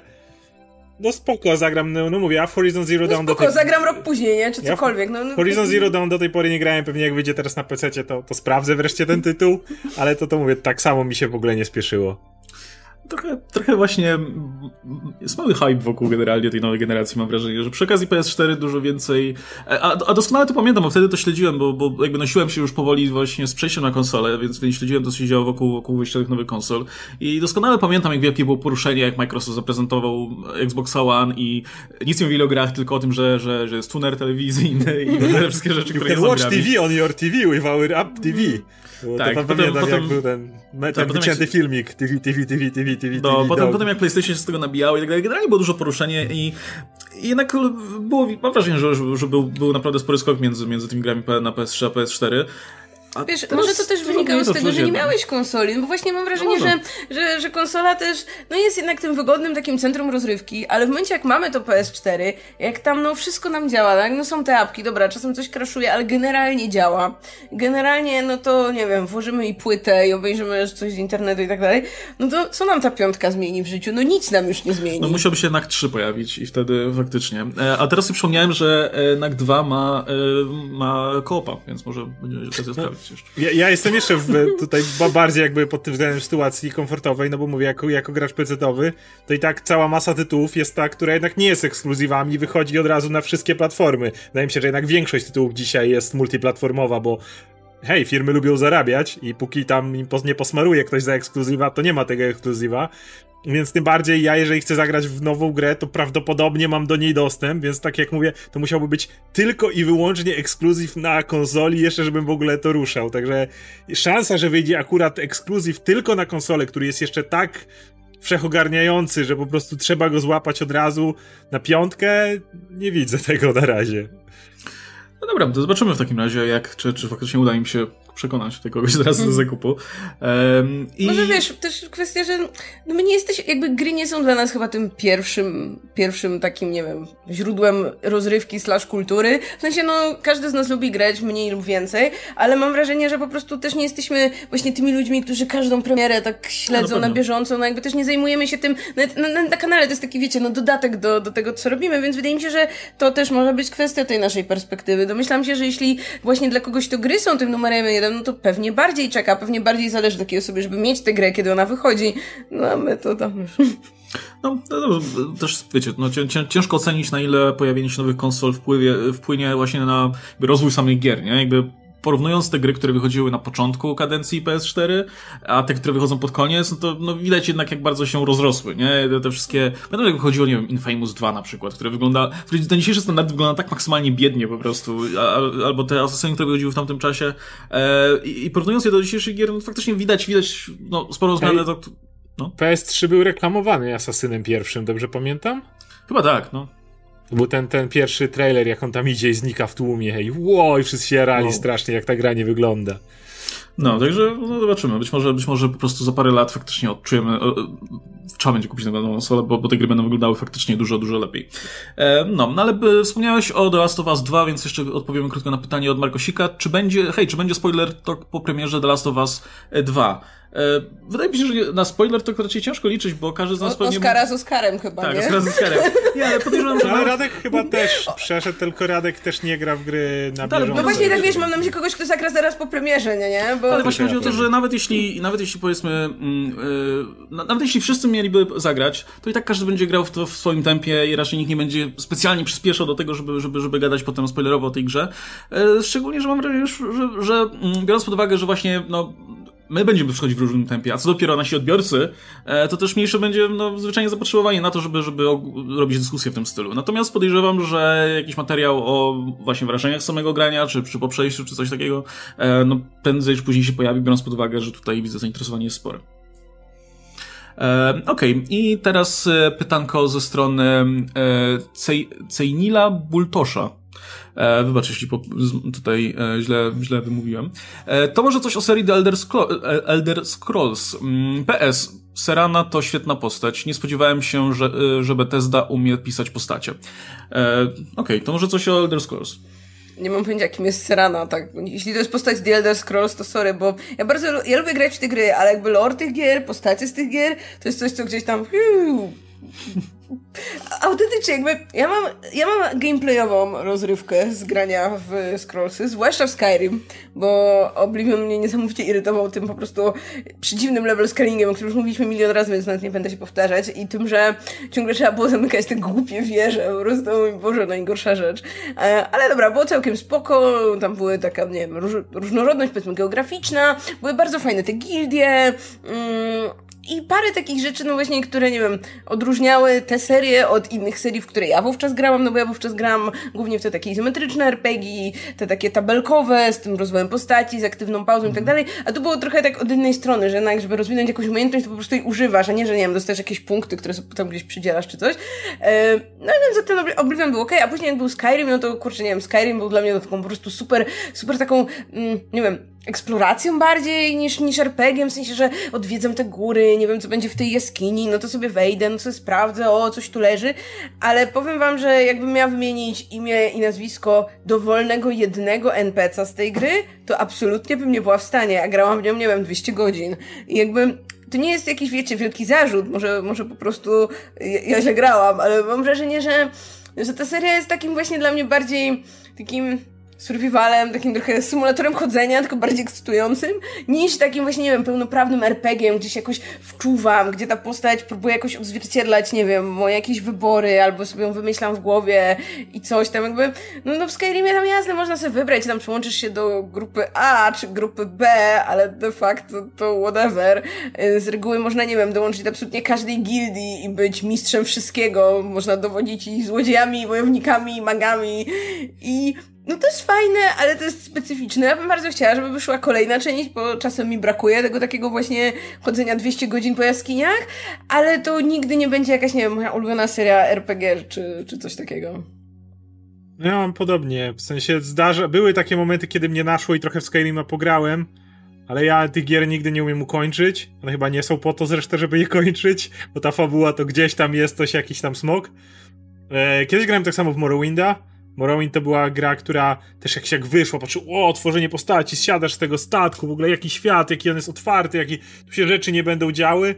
no spoko, zagram, no, no mówię, a Horizon Zero Dawn... No spoko, do tej... zagram rok później, nie? Czy ja cokolwiek, no, no... Horizon Zero Dawn do tej pory nie grałem, pewnie jak wyjdzie teraz na pececie, to, to sprawdzę wreszcie ten tytuł, ale to to mówię, tak samo mi się w ogóle nie spieszyło. Trochę, trochę właśnie jest mały hype wokół generalnie tej nowej generacji, mam wrażenie, że przy okazji P S cztery dużo więcej, a, a doskonale to pamiętam, bo wtedy to śledziłem, bo, bo jakby nosiłem się już powoli właśnie z przejściem na konsolę, więc, więc śledziłem to, co się działo wokół, wokół wyjścia tych nowych konsol i doskonale pamiętam, jak wielkie było poruszenie, jak Microsoft zaprezentował Xbox One i nic nie mówili o grach, tylko o tym, że, że, że jest tuner telewizyjny i te wszystkie rzeczy, które nie są Watch T V on your T V with our app T V. Bo tak, to potem, pamiętam, potem, jak był ten, ten tak, wycięty jak, filmik T V, T V, T V, T V, T V, no, T V potem, potem jak PlayStation się z tego nabijało i tak dalej, generalnie było dużo poruszenie i, i jednak było, mam wrażenie, że, że był, był naprawdę spory skok między, między tymi grami na P S trzy a P S cztery. A wiesz, może to też wynikało z tego, że nie miałeś konsoli, no bo właśnie mam wrażenie, no, no. Że, że, że konsola też, no jest jednak tym wygodnym takim centrum rozrywki, ale w momencie jak mamy to P S cztery, jak tam no wszystko nam działa, tak, no są te apki, dobra, czasem coś crashuje, ale generalnie działa. Generalnie, no to nie wiem, włożymy i płytę i obejrzymy coś z internetu i tak dalej, no to co nam ta piątka zmieni w życiu? No nic nam już nie zmieni. No musiałby się N A C trzy pojawić i wtedy faktycznie. A teraz sobie przypomniałem, że N A C dwa ma, ma koopa, więc może będzie okazja sprawdzić. Ja, ja jestem jeszcze w, tutaj bardziej jakby pod tym względem sytuacji komfortowej, no bo mówię, jako, jako gracz pecetowy, to i tak cała masa tytułów jest ta, która jednak nie jest ekskluzywami i wychodzi od razu na wszystkie platformy. Wydaje mi się, że jednak większość tytułów dzisiaj jest multiplatformowa, bo hej, firmy lubią zarabiać i póki tam im nie posmaruje ktoś za ekskluzywa, to nie ma tego ekskluzywa. Więc tym bardziej ja, jeżeli chcę zagrać w nową grę, to prawdopodobnie mam do niej dostęp, więc tak jak mówię, to musiałby być tylko i wyłącznie ekskluzyw na konsoli, jeszcze żebym w ogóle to ruszał. Także szansa, że wyjdzie akurat ekskluzyw tylko na konsolę, który jest jeszcze tak wszechogarniający, że po prostu trzeba go złapać od razu na piątkę, nie widzę tego na razie. No dobra, to zobaczymy w takim razie, jak, czy, czy faktycznie uda im się przekonać tutaj kogoś zaraz do zakupu. Um, i... Może wiesz, też kwestia, że no my nie jesteśmy, jakby gry nie są dla nas chyba tym pierwszym, pierwszym takim, nie wiem, źródłem rozrywki slash kultury. W sensie, no, każdy z nas lubi grać mniej lub więcej, ale mam wrażenie, że po prostu też nie jesteśmy właśnie tymi ludźmi, którzy każdą premierę tak śledzą no, na bieżąco, no jakby też nie zajmujemy się tym, na, na, na kanale to jest taki, wiecie, no dodatek do, do tego, co robimy, więc wydaje mi się, że to też może być kwestia tej naszej perspektywy. Domyślam się, że jeśli właśnie dla kogoś to gry są tym numerem jeden, no to pewnie bardziej czeka, pewnie bardziej zależy takiej osobie, żeby mieć tę grę, kiedy ona wychodzi. No a my to tam już... No, no, też wiecie, no, ciężko ocenić, na ile pojawienie się nowych konsol wpływie, wpłynie właśnie na rozwój samych gier, nie? Jakby porównując te gry, które wychodziły na początku kadencji P S cztery, a te, które wychodzą pod koniec, no to no, widać jednak, jak bardzo się rozrosły, nie? Te wszystkie... Pamiętam, jak wychodziło, nie wiem, Infamous dwa na przykład, które wygląda... Które ten dzisiejszy standard wygląda tak maksymalnie biednie po prostu, a, albo te Assassiny, które wychodziły w tamtym czasie. E, i, I porównując je do dzisiejszych gier, no faktycznie widać, widać no, sporo zmian. To, no. P S trzy był reklamowany Assassinem pierwszym, dobrze pamiętam? Chyba tak, no. Był ten, ten pierwszy trailer, jak on tam idzie i znika w tłumie i wow, i wszyscy się rali wow. strasznie, jak ta gra nie wygląda. No, także no, zobaczymy. Być może, być może po prostu za parę lat faktycznie odczujemy, o, trzeba będzie kupić nową konsolę, bo, bo te gry będą wyglądały faktycznie dużo, dużo lepiej. E, no, no ale by, wspomniałeś o The Last of Us dwa, więc jeszcze odpowiemy krótko na pytanie od Markosika. Czy będzie, hej, czy będzie spoiler talk po premierze The Last of Us dwa? E, wydaje mi się, że na spoiler to raczej ciężko liczyć, bo każdy z nas o, pewnie... Oskara z Oskarem chyba, tak, nie? Tak, Oskara z Oskarem. Nie, ale podejrzewam, że... Ale Radek chyba też przeszedł, tylko Radek też nie gra w gry na bieżąco. No właśnie tak, wiesz, mam na myśli kogoś, kto zagra zaraz po premierze, nie? nie? Bo... Ale właśnie chodzi o to, że nawet jeśli, nawet jeśli powiedzmy, yy, nawet jeśli wszyscy mieliby zagrać, to i tak każdy będzie grał w to w swoim tempie i raczej nikt nie będzie specjalnie przyspieszał do tego, żeby, żeby, żeby gadać potem spoilerowo o tej grze. Yy, szczególnie, że mam wrażenie już, że, że biorąc pod uwagę, że właśnie, no, my będziemy przychodzić w różnym tempie, a co dopiero nasi odbiorcy, to też mniejsze będzie no, zwyczajnie zapotrzebowanie na to, żeby, żeby robić dyskusję w tym stylu. Natomiast podejrzewam, że jakiś materiał o właśnie wrażeniach samego grania, czy, czy po przejściu, czy coś takiego, no prędzej czy później się pojawi, biorąc pod uwagę, że tutaj widzę zainteresowanie jest spore. E, Okej, okay. I teraz pytanko ze strony e, Cej, Cejnila Bultosza. E, wybacz, jeśli po, tutaj e, źle, źle wymówiłem. E, to może coś o serii The Elder, Scroll, Elder Scrolls. Mm, P S. Serana to świetna postać. Nie spodziewałem się, że, że Bethesda umie pisać postacie. E, Okej, okay, to może coś o Elder Scrolls. Nie mam pojęcia, kim jest Serana, tak. Jeśli to jest postać z The Elder Scrolls, to sorry, bo ja bardzo, ja lubię grać w te gry, ale jakby lore tych gier, postacie z tych gier, to jest coś, co gdzieś tam... Autentycznie, jakby ja mam, ja mam gameplayową rozrywkę z grania w Scrollsy, zwłaszcza w Skyrim, bo Oblivion mnie niesamowicie irytował tym po prostu przedziwnym level scalingiem, o którym już mówiliśmy milion razy, więc nawet nie będę się powtarzać, i tym, że ciągle trzeba było zamykać te głupie wieże, po prostu, mój Boże, najgorsza rzecz. Ale dobra, było całkiem spoko, tam były taka, nie wiem, róż, różnorodność, powiedzmy, geograficzna, były bardzo fajne te gildie, mm, i parę takich rzeczy, no właśnie, które, nie wiem, odróżniały tę serię od innych serii, w które ja wówczas grałam, no bo ja wówczas grałam głównie w te takie izometryczne er pe gie, te takie tabelkowe, z tym rozwojem postaci, z aktywną pauzą i tak dalej, a tu było trochę tak od innej strony, że jednak, żeby rozwinąć jakąś umiejętność, to po prostu jej używasz, a nie, że, nie wiem, dostajesz jakieś punkty, które sobie tam gdzieś przydzielasz czy coś. No i więc za ten Oblivion był okej, a później jak był Skyrim, no to kurczę, nie wiem, Skyrim był dla mnie taką po prostu super, super taką, nie wiem, eksploracją bardziej niż, niż er pe giem, w sensie, że odwiedzam te góry, nie wiem, co będzie w tej jaskini, no to sobie wejdę, no to sobie sprawdzę, o, coś tu leży, ale powiem wam, że jakbym miała wymienić imię i nazwisko dowolnego jednego en pe ce a z tej gry, to absolutnie bym nie była w stanie, a grałam w nią, nie wiem, dwieście godzin. I jakby to nie jest jakiś, wiecie, wielki zarzut, może, może po prostu ja, ja źle grałam, ale mam wrażenie, że, że ta seria jest takim właśnie dla mnie bardziej takim survivalem, takim trochę symulatorem chodzenia, tylko bardziej ekscytującym, niż takim właśnie, nie wiem, pełnoprawnym er pe giem, gdzie się jakoś wczuwam, gdzie ta postać próbuje jakoś odzwierciedlać, nie wiem, moje jakieś wybory, albo sobie ją wymyślam w głowie i coś tam jakby, no, no w Skyrimie tam jasne, można sobie wybrać, tam przyłączysz się do grupy A, czy grupy B, ale de facto to whatever. Z reguły można, nie wiem, dołączyć do absolutnie każdej gildii i być mistrzem wszystkiego, można dowodzić i złodziejami, i wojownikami, i magami i no to jest fajne, ale to jest specyficzne. Ja bym bardzo chciała, żeby wyszła kolejna część, bo czasem mi brakuje tego takiego właśnie chodzenia dwieście godzin po jaskiniach, ale to nigdy nie będzie jakaś, nie wiem, moja ulubiona seria er pe gie czy, czy coś takiego. Ja mam podobnie, w sensie zdarza, były takie momenty, kiedy mnie naszło i trochę w Skyrima pograłem, ale ja tych gier nigdy nie umiem ukończyć. One chyba nie są po to zresztą, żeby je kończyć, bo ta fabuła to gdzieś tam jest coś, jakiś tam smok. E, kiedyś grałem tak samo w Morrowinda. Morrowind to była gra, która też jak się jak wyszła, patrzył, o, tworzenie postaci, zsiadasz z tego statku, w ogóle jaki świat, jaki on jest otwarty, jaki tu się rzeczy nie będą działy.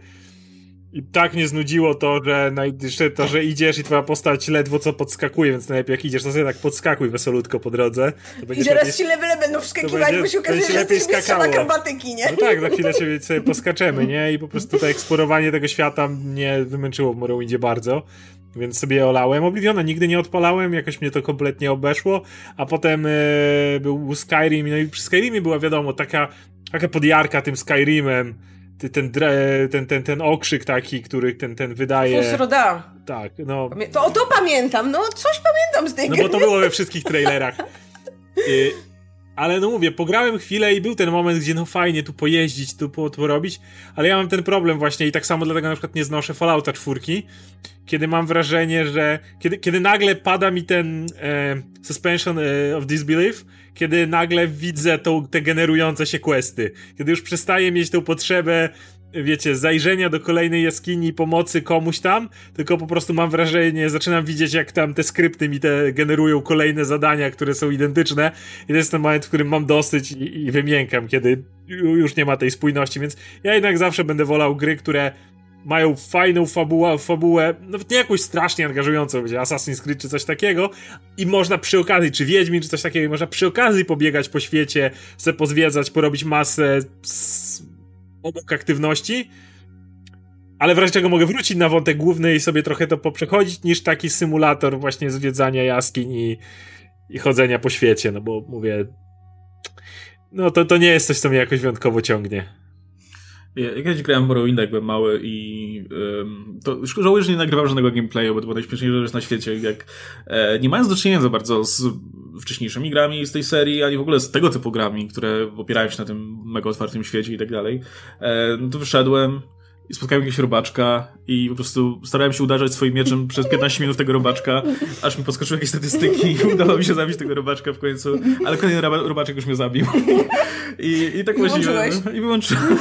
I tak mnie znudziło to, że jeszcze to, że idziesz i twoja postać ledwo co podskakuje, więc najlepiej jak idziesz, to sobie tak podskakuj wesolutko po drodze. To I zaraz ci levele będą wskakiwać, bo się okazuje, że jesteś mistrzem akrobatyki, nie? No tak, za chwilę sobie, sobie poskaczemy, nie? I po prostu to eksplorowanie tego świata mnie wymęczyło w Morrowindzie bardzo, więc sobie olałem. Obliviona nigdy nie odpalałem, jakoś mnie to kompletnie obeszło, a potem e, był Skyrim, no i przy Skyrimie była wiadomo taka, taka podjarka tym Skyrimem, Ten, ten, ten, ten okrzyk taki, który ten, ten wydaje... Fusroda. Tak, no... To, to pamiętam, no coś pamiętam z tej No gry. bo to było we wszystkich trailerach. Y, ale no mówię, pograłem chwilę i był ten moment, gdzie no fajnie tu pojeździć, tu po, tu porobić, ale ja mam ten problem właśnie i tak samo dlatego na przykład nie znoszę Fallouta czwórki, kiedy mam wrażenie, że... Kiedy, kiedy nagle pada mi ten e, suspension e, of disbelief, kiedy nagle widzę tą, te generujące się questy, kiedy już przestaję mieć tę potrzebę, wiecie, zajrzenia do kolejnej jaskini, pomocy komuś tam, tylko po prostu mam wrażenie, zaczynam widzieć, jak tam te skrypty mi te generują kolejne zadania, które są identyczne i to jest ten moment, w którym mam dosyć i, i wymiękam, kiedy już nie ma tej spójności, więc ja jednak zawsze będę wolał gry, które mają fajną fabułę, fabułę, nawet nie jakąś strasznie angażującą, będzie Assassin's Creed czy coś takiego i można przy okazji, czy Wiedźmin, czy coś takiego, można przy okazji pobiegać po świecie, sobie pozwiedzać, porobić masę z obok aktywności, ale w razie czego mogę wrócić na wątek główny i sobie trochę to poprzechodzić, niż taki symulator właśnie zwiedzania jaskiń i, i chodzenia po świecie, no bo mówię, no to, to nie jest coś, co mnie jakoś wyjątkowo ciągnie. Ja kiedyś grałem w Morrowinda, jak byłem mały i um, to już żałuję, że nie nagrywam żadnego gameplayu, bo to była najśmieszniejsza rzecz na świecie, jak e, nie mając do czynienia za bardzo z wcześniejszymi grami z tej serii, ani w ogóle z tego typu grami, które opierają się na tym mega otwartym świecie i tak dalej, e, no to wyszedłem i spotkałem jakiegoś robaczka i po prostu starałem się uderzać swoim mieczem przez piętnaście minut tego robaczka, aż mi podskoczyły jakieś statystyki i udało mi się zabić tego robaczka w końcu, ale kolejny robaczek już mnie zabił. I, i tak I właściwie... No, I wyłączyłem.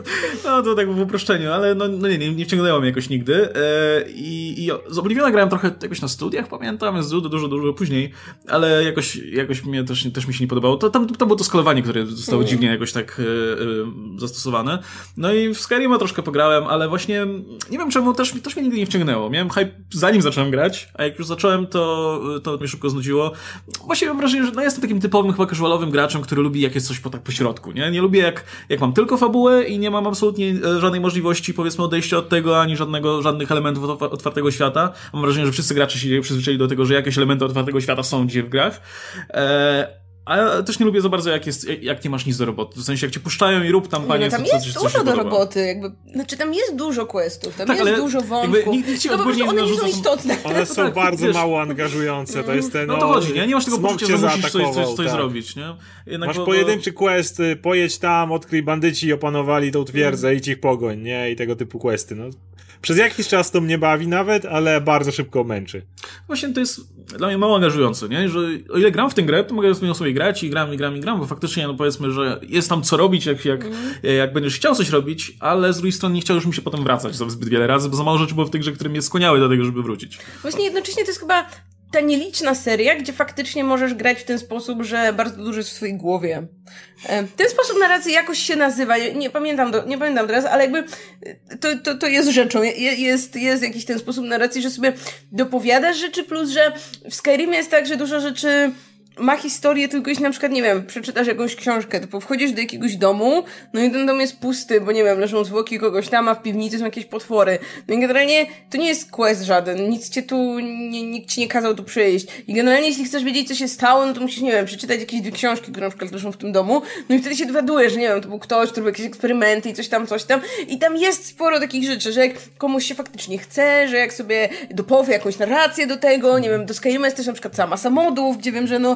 No to tak w uproszczeniu, ale no, no nie, nie, nie wciągnęło mnie jakoś nigdy. E, I, i z Obliviona grałem trochę jakoś na studiach, pamiętam, jest dużo, dużo, dużo później, ale jakoś, jakoś mnie też, też mi się nie podobało. To, tam, to było to skalowanie, które zostało mm. dziwnie jakoś tak e, e, zastosowane. No i w Skyrima troszkę pograłem, ale właśnie nie wiem czemu, też, też mnie nigdy nie wciągnęło. Miałem hype zanim zacząłem grać, a jak już zacząłem, to, to mnie szybko znudziło. Właśnie mam wrażenie, że no, jestem takim typowym, chyba casualowym graczem, który lubi jak jest coś po tak po środku, nie? Nie lubię jak, jak mam tylko fabułę i nie mam absolutnie żadnej możliwości, powiedzmy, odejścia od tego, ani żadnego, żadnych elementów otwartego świata. Mam wrażenie, że wszyscy gracze się przyzwyczaili do tego, że jakieś elementy otwartego świata są dzisiaj w grach. Eee, A też nie lubię za bardzo, jak jest, jak nie masz nic do roboty. W sensie, jak cię puszczają i rób tam, panie, nie, no tam co, co, jest coś, dużo coś do roboty, jakby, znaczy tam jest dużo questów, tam tak, jest dużo wątków, jakby, nikt, nikt tylko po prostu one nie są istotne. One są tak, bardzo wiesz, mało angażujące, to jest ten... No to chodzi, nie? Nie masz tego poczucia, że musisz coś, coś, coś tak. zrobić, nie? Jednak masz bo, pojedynczy quest, pojedź tam, odkryj bandyci, opanowali tą twierdzę mm. i ich pogoń, nie? I tego typu questy, no. Przez jakiś czas to mnie bawi nawet, ale bardzo szybko męczy. Właśnie to jest dla mnie mało angażujące, nie? Że o ile gram w tę grę, to mogę sobie grać i gram, i gram, i gram, bo faktycznie, no powiedzmy, że jest tam co robić, jak, jak, mm. jak będziesz chciał coś robić, ale z drugiej strony nie chciał już mi się potem wracać zbyt wiele razy, bo za mało rzeczy było w tej grze, które mnie skłaniały do tego, żeby wrócić. Właśnie jednocześnie to jest chyba ta nieliczna seria, gdzie faktycznie możesz grać w ten sposób, że bardzo dużo jest w swojej głowie. Ten sposób narracji jakoś się nazywa, nie pamiętam, do, nie pamiętam teraz, ale jakby to, to, to jest rzeczą, jest, jest jakiś ten sposób narracji, że sobie dopowiadasz rzeczy, plus, że w Skyrimie jest tak, że dużo rzeczy ma historię, tylko jeśli na przykład, nie wiem, przeczytasz jakąś książkę, to wchodzisz do jakiegoś domu, no i ten dom jest pusty, bo nie wiem, leżą zwłoki kogoś tam, a w piwnicy są jakieś potwory. No i generalnie to nie jest quest żaden, nic cię tu, nie, nikt ci nie kazał tu przyjść. I generalnie jeśli chcesz wiedzieć, co się stało, no to musisz, nie wiem, przeczytać jakieś dwie książki, które na przykład leżą w tym domu, no i wtedy się dowiadujesz, że nie wiem, to był ktoś, który robił jakieś eksperymenty i coś tam, coś tam. I tam jest sporo takich rzeczy, że jak komuś się faktycznie chce, że jak sobie dopowie jakąś narrację do tego, nie wiem, do Skyrima jest też na przykład sama masa modów, gdzie wiem, że no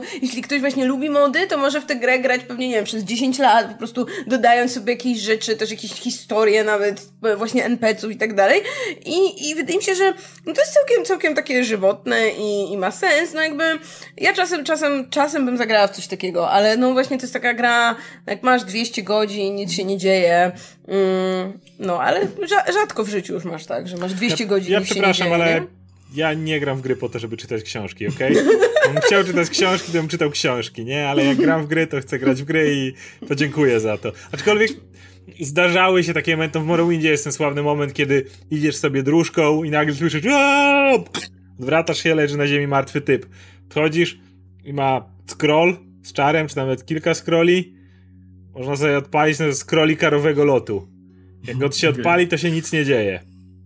jeśli ktoś właśnie lubi mody, to może w tę grę grać pewnie, nie wiem, przez dziesięć lat, po prostu dodając sobie jakieś rzeczy, też jakieś historie nawet, właśnie en pe ce ów i tak dalej. I, i wydaje mi się, że no to jest całkiem, całkiem takie żywotne i, i ma sens. No jakby ja czasem, czasem, czasem bym zagrała w coś takiego, ale no właśnie to jest taka gra, jak masz dwieście godzin, nic się nie dzieje, mm, no ale rzadko w życiu już masz tak, że masz dwieście ja, godzin ja i się przepraszam, nie dzieje, ale nie? ja nie gram w gry po to, żeby czytać książki, okej? Okay? Gdybym chciał czytać książki, to bym czytał książki, nie? Ale jak gram w gry, to chcę grać w gry i to dziękuję za to. Aczkolwiek zdarzały się takie momenty, w Morrowindzie jest ten sławny moment, kiedy idziesz sobie dróżką i nagle słyszysz aaa! Odwracasz się, leży na ziemi martwy typ. Wchodzisz i ma scroll z czarem, czy nawet kilka scrolli. Można sobie odpalić na scrolli karowego lotu. Jak go się odpali, to się nic nie dzieje.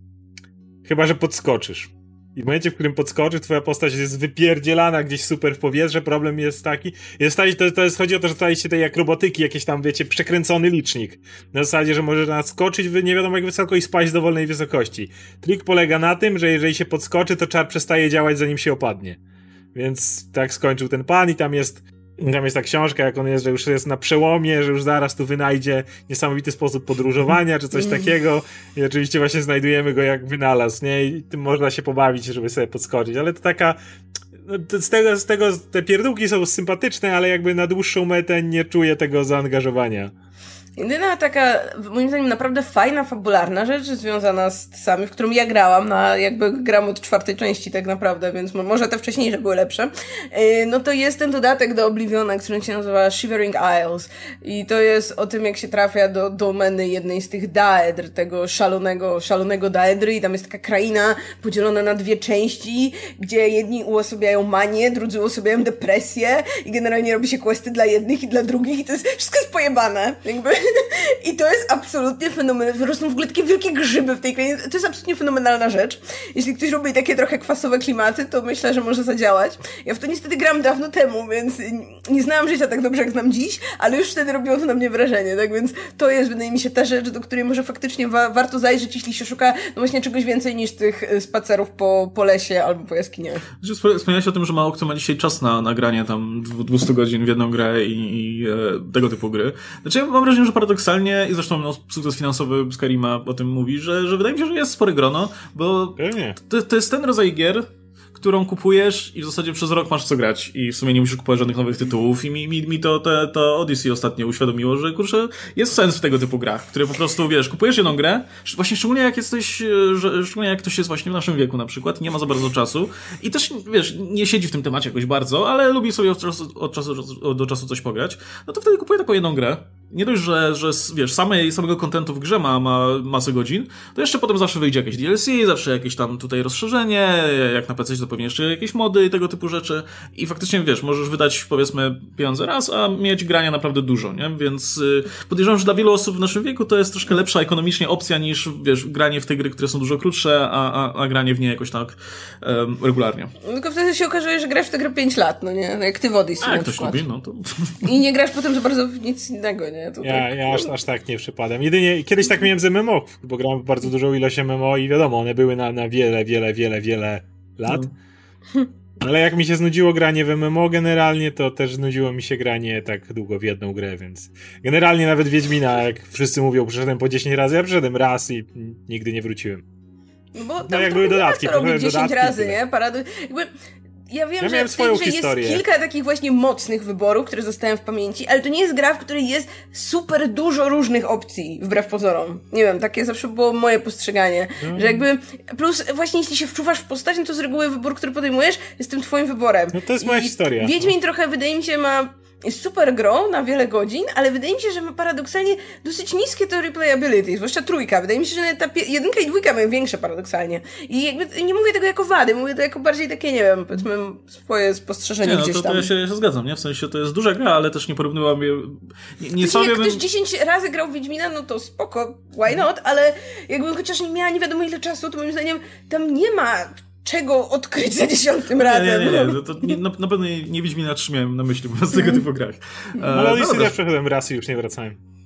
Chyba że podskoczysz. I w momencie, w którym podskoczysz, twoja postać jest wypierdzielana gdzieś super w powietrze. Problem jest taki... Jest taki to, to jest, chodzi o to, że staliście tej jak robotyki, jakiś tam, wiecie, przekręcony licznik. Na zasadzie, że możesz naskoczyć w nie wiadomo jak wysoko i spaść z dowolnej wysokości. Trik polega na tym, że jeżeli się podskoczy, to czar przestaje działać, zanim się opadnie. Więc tak skończył ten pan i tam jest... Tam jest ta książka, jak on jest, że już jest na przełomie, że już zaraz tu wynajdzie niesamowity sposób podróżowania, czy coś takiego. I oczywiście właśnie znajdujemy go jak wynalazł, nie? I tym można się pobawić, żeby sobie podskoczyć. Ale to taka... No, z tego, z tego te pierdółki są sympatyczne, ale jakby na dłuższą metę nie czuję tego zaangażowania. Jedyna taka, moim zdaniem, naprawdę fajna, fabularna rzecz związana z sami, w którą ja grałam, na jakby gram od czwartej części tak naprawdę, więc może te wcześniejsze były lepsze, no to jest ten dodatek do Obliviona, który się nazywa Shivering Isles i to jest o tym, jak się trafia do domeny jednej z tych daedr, tego szalonego, szalonego daedry i tam jest taka kraina podzielona na dwie części, gdzie jedni uosabiają manię, drudzy uosabiają depresję i generalnie robi się questy dla jednych i dla drugich i to jest, wszystko jest pojebane, jakby. I to jest absolutnie fenomenalne. Rosną w ogóle takie wielkie grzyby w tej krainie. To jest absolutnie fenomenalna rzecz. Jeśli ktoś lubi takie trochę kwasowe klimaty, to myślę, że może zadziałać. Ja w to niestety gram dawno temu, więc nie znałam życia tak dobrze, jak znam dziś, ale już wtedy robiło to na mnie wrażenie, tak więc to jest, wydaje mi się, ta rzecz, do której może faktycznie wa- warto zajrzeć, jeśli się szuka no właśnie czegoś więcej niż tych spacerów po, po lesie albo po jaskiniach. Wspomniałeś o tym, że mało kto ma dzisiaj czas na nagranie tam dwieście godzin w jedną grę i, i e, tego typu gry. Znaczy ja mam wrażenie, że paradoksalnie, i zresztą no, sukces finansowy Skyrima o tym mówi, że, że wydaje mi się, że jest spory grono, bo to, to jest ten rodzaj gier, którą kupujesz i w zasadzie przez rok masz co grać i w sumie nie musisz kupować żadnych nowych tytułów i mi, mi, mi to, to, to Odyssey ostatnio uświadomiło, że kurczę, jest sens w tego typu grach, które po prostu, wiesz, kupujesz jedną grę, właśnie szczególnie jak jesteś, że, szczególnie jak ktoś jest właśnie w naszym wieku na przykład, nie ma za bardzo czasu i też, wiesz, nie siedzi w tym temacie jakoś bardzo, ale lubi sobie od czasu, od czasu do czasu coś pograć, no to wtedy kupuje taką jedną grę. Nie dość, że, że wiesz, samej, samego kontentu w grze ma, ma masę godzin, to jeszcze potem zawsze wyjdzie jakieś D L C, zawsze jakieś tam tutaj rozszerzenie, jak na P C to pewnie jeszcze jakieś mody i tego typu rzeczy i faktycznie, wiesz, możesz wydać, powiedzmy, pieniądze raz, a mieć grania naprawdę dużo, nie? Więc yy, podejrzewam, że dla wielu osób w naszym wieku to jest troszkę lepsza ekonomicznie opcja niż, wiesz, granie w te gry, które są dużo krótsze, a, a, a granie w nie jakoś tak um, regularnie. Tylko wtedy się okazuje, że grasz w tę grę pięć lat, no nie? Jak ty w Odyssey na jak ktoś lubi, no to... I nie grasz potem za bardzo w nic innego, nie? To ja, tak, ja aż, aż tak nie przypadam. Jedynie kiedyś tak miałem z M M O, bo grałem w bardzo dużą ilość M M O i wiadomo, one były na, na wiele, wiele, wiele, wiele lat. No. Ale jak mi się znudziło granie w M M O generalnie, to też znudziło mi się granie tak długo w jedną grę, więc generalnie nawet Wiedźmina, jak wszyscy mówią, przeszedłem po dziesięć razy, ja przeszedłem raz i nigdy nie wróciłem. No bo tam no jak były dodatki, to robić dziesięć dodatki, razy, nie? Parady... Jakby... Ja wiem, ja że w tej grze jest kilka takich właśnie mocnych wyborów, które zostają w pamięci, ale to nie jest gra, w której jest super dużo różnych opcji, wbrew pozorom. Nie wiem, takie zawsze było moje postrzeganie, mm. że jakby, plus właśnie jeśli się wczuwasz w postać, no to z reguły wybór, który podejmujesz, jest tym twoim wyborem. No to jest moja I historia. Wiedźmin trochę, wydaje mi się, ma... jest super grą na wiele godzin, ale wydaje mi się, że ma paradoksalnie dosyć niskie to replayability, zwłaszcza trójka. Wydaje mi się, że ta jedynka i dwójka mają większe paradoksalnie. I jakby nie mówię tego jako wady, mówię to jako bardziej takie, nie wiem, powiedzmy swoje spostrzeżenie nie, no gdzieś to, tam. To ja się, ja się zgadzam, nie? W sensie to jest duża gra, ale też nie porównywałam je... Nie, nie Jeśli jak ktoś dziesięć razy grał w Wiedźmina, no to spoko, why not? Ale jakbym chociaż nie miała nie wiadomo ile czasu, to moim zdaniem tam nie ma czego odkryć za dziesiątym razem. Nie, nie, nie. To, to nie na, na pewno nie, nie Wiedźmina trzy miałem na myśli, mówiąc tego typu grach. Ale Odyssey też przechodziłem raz i już nie wracałem.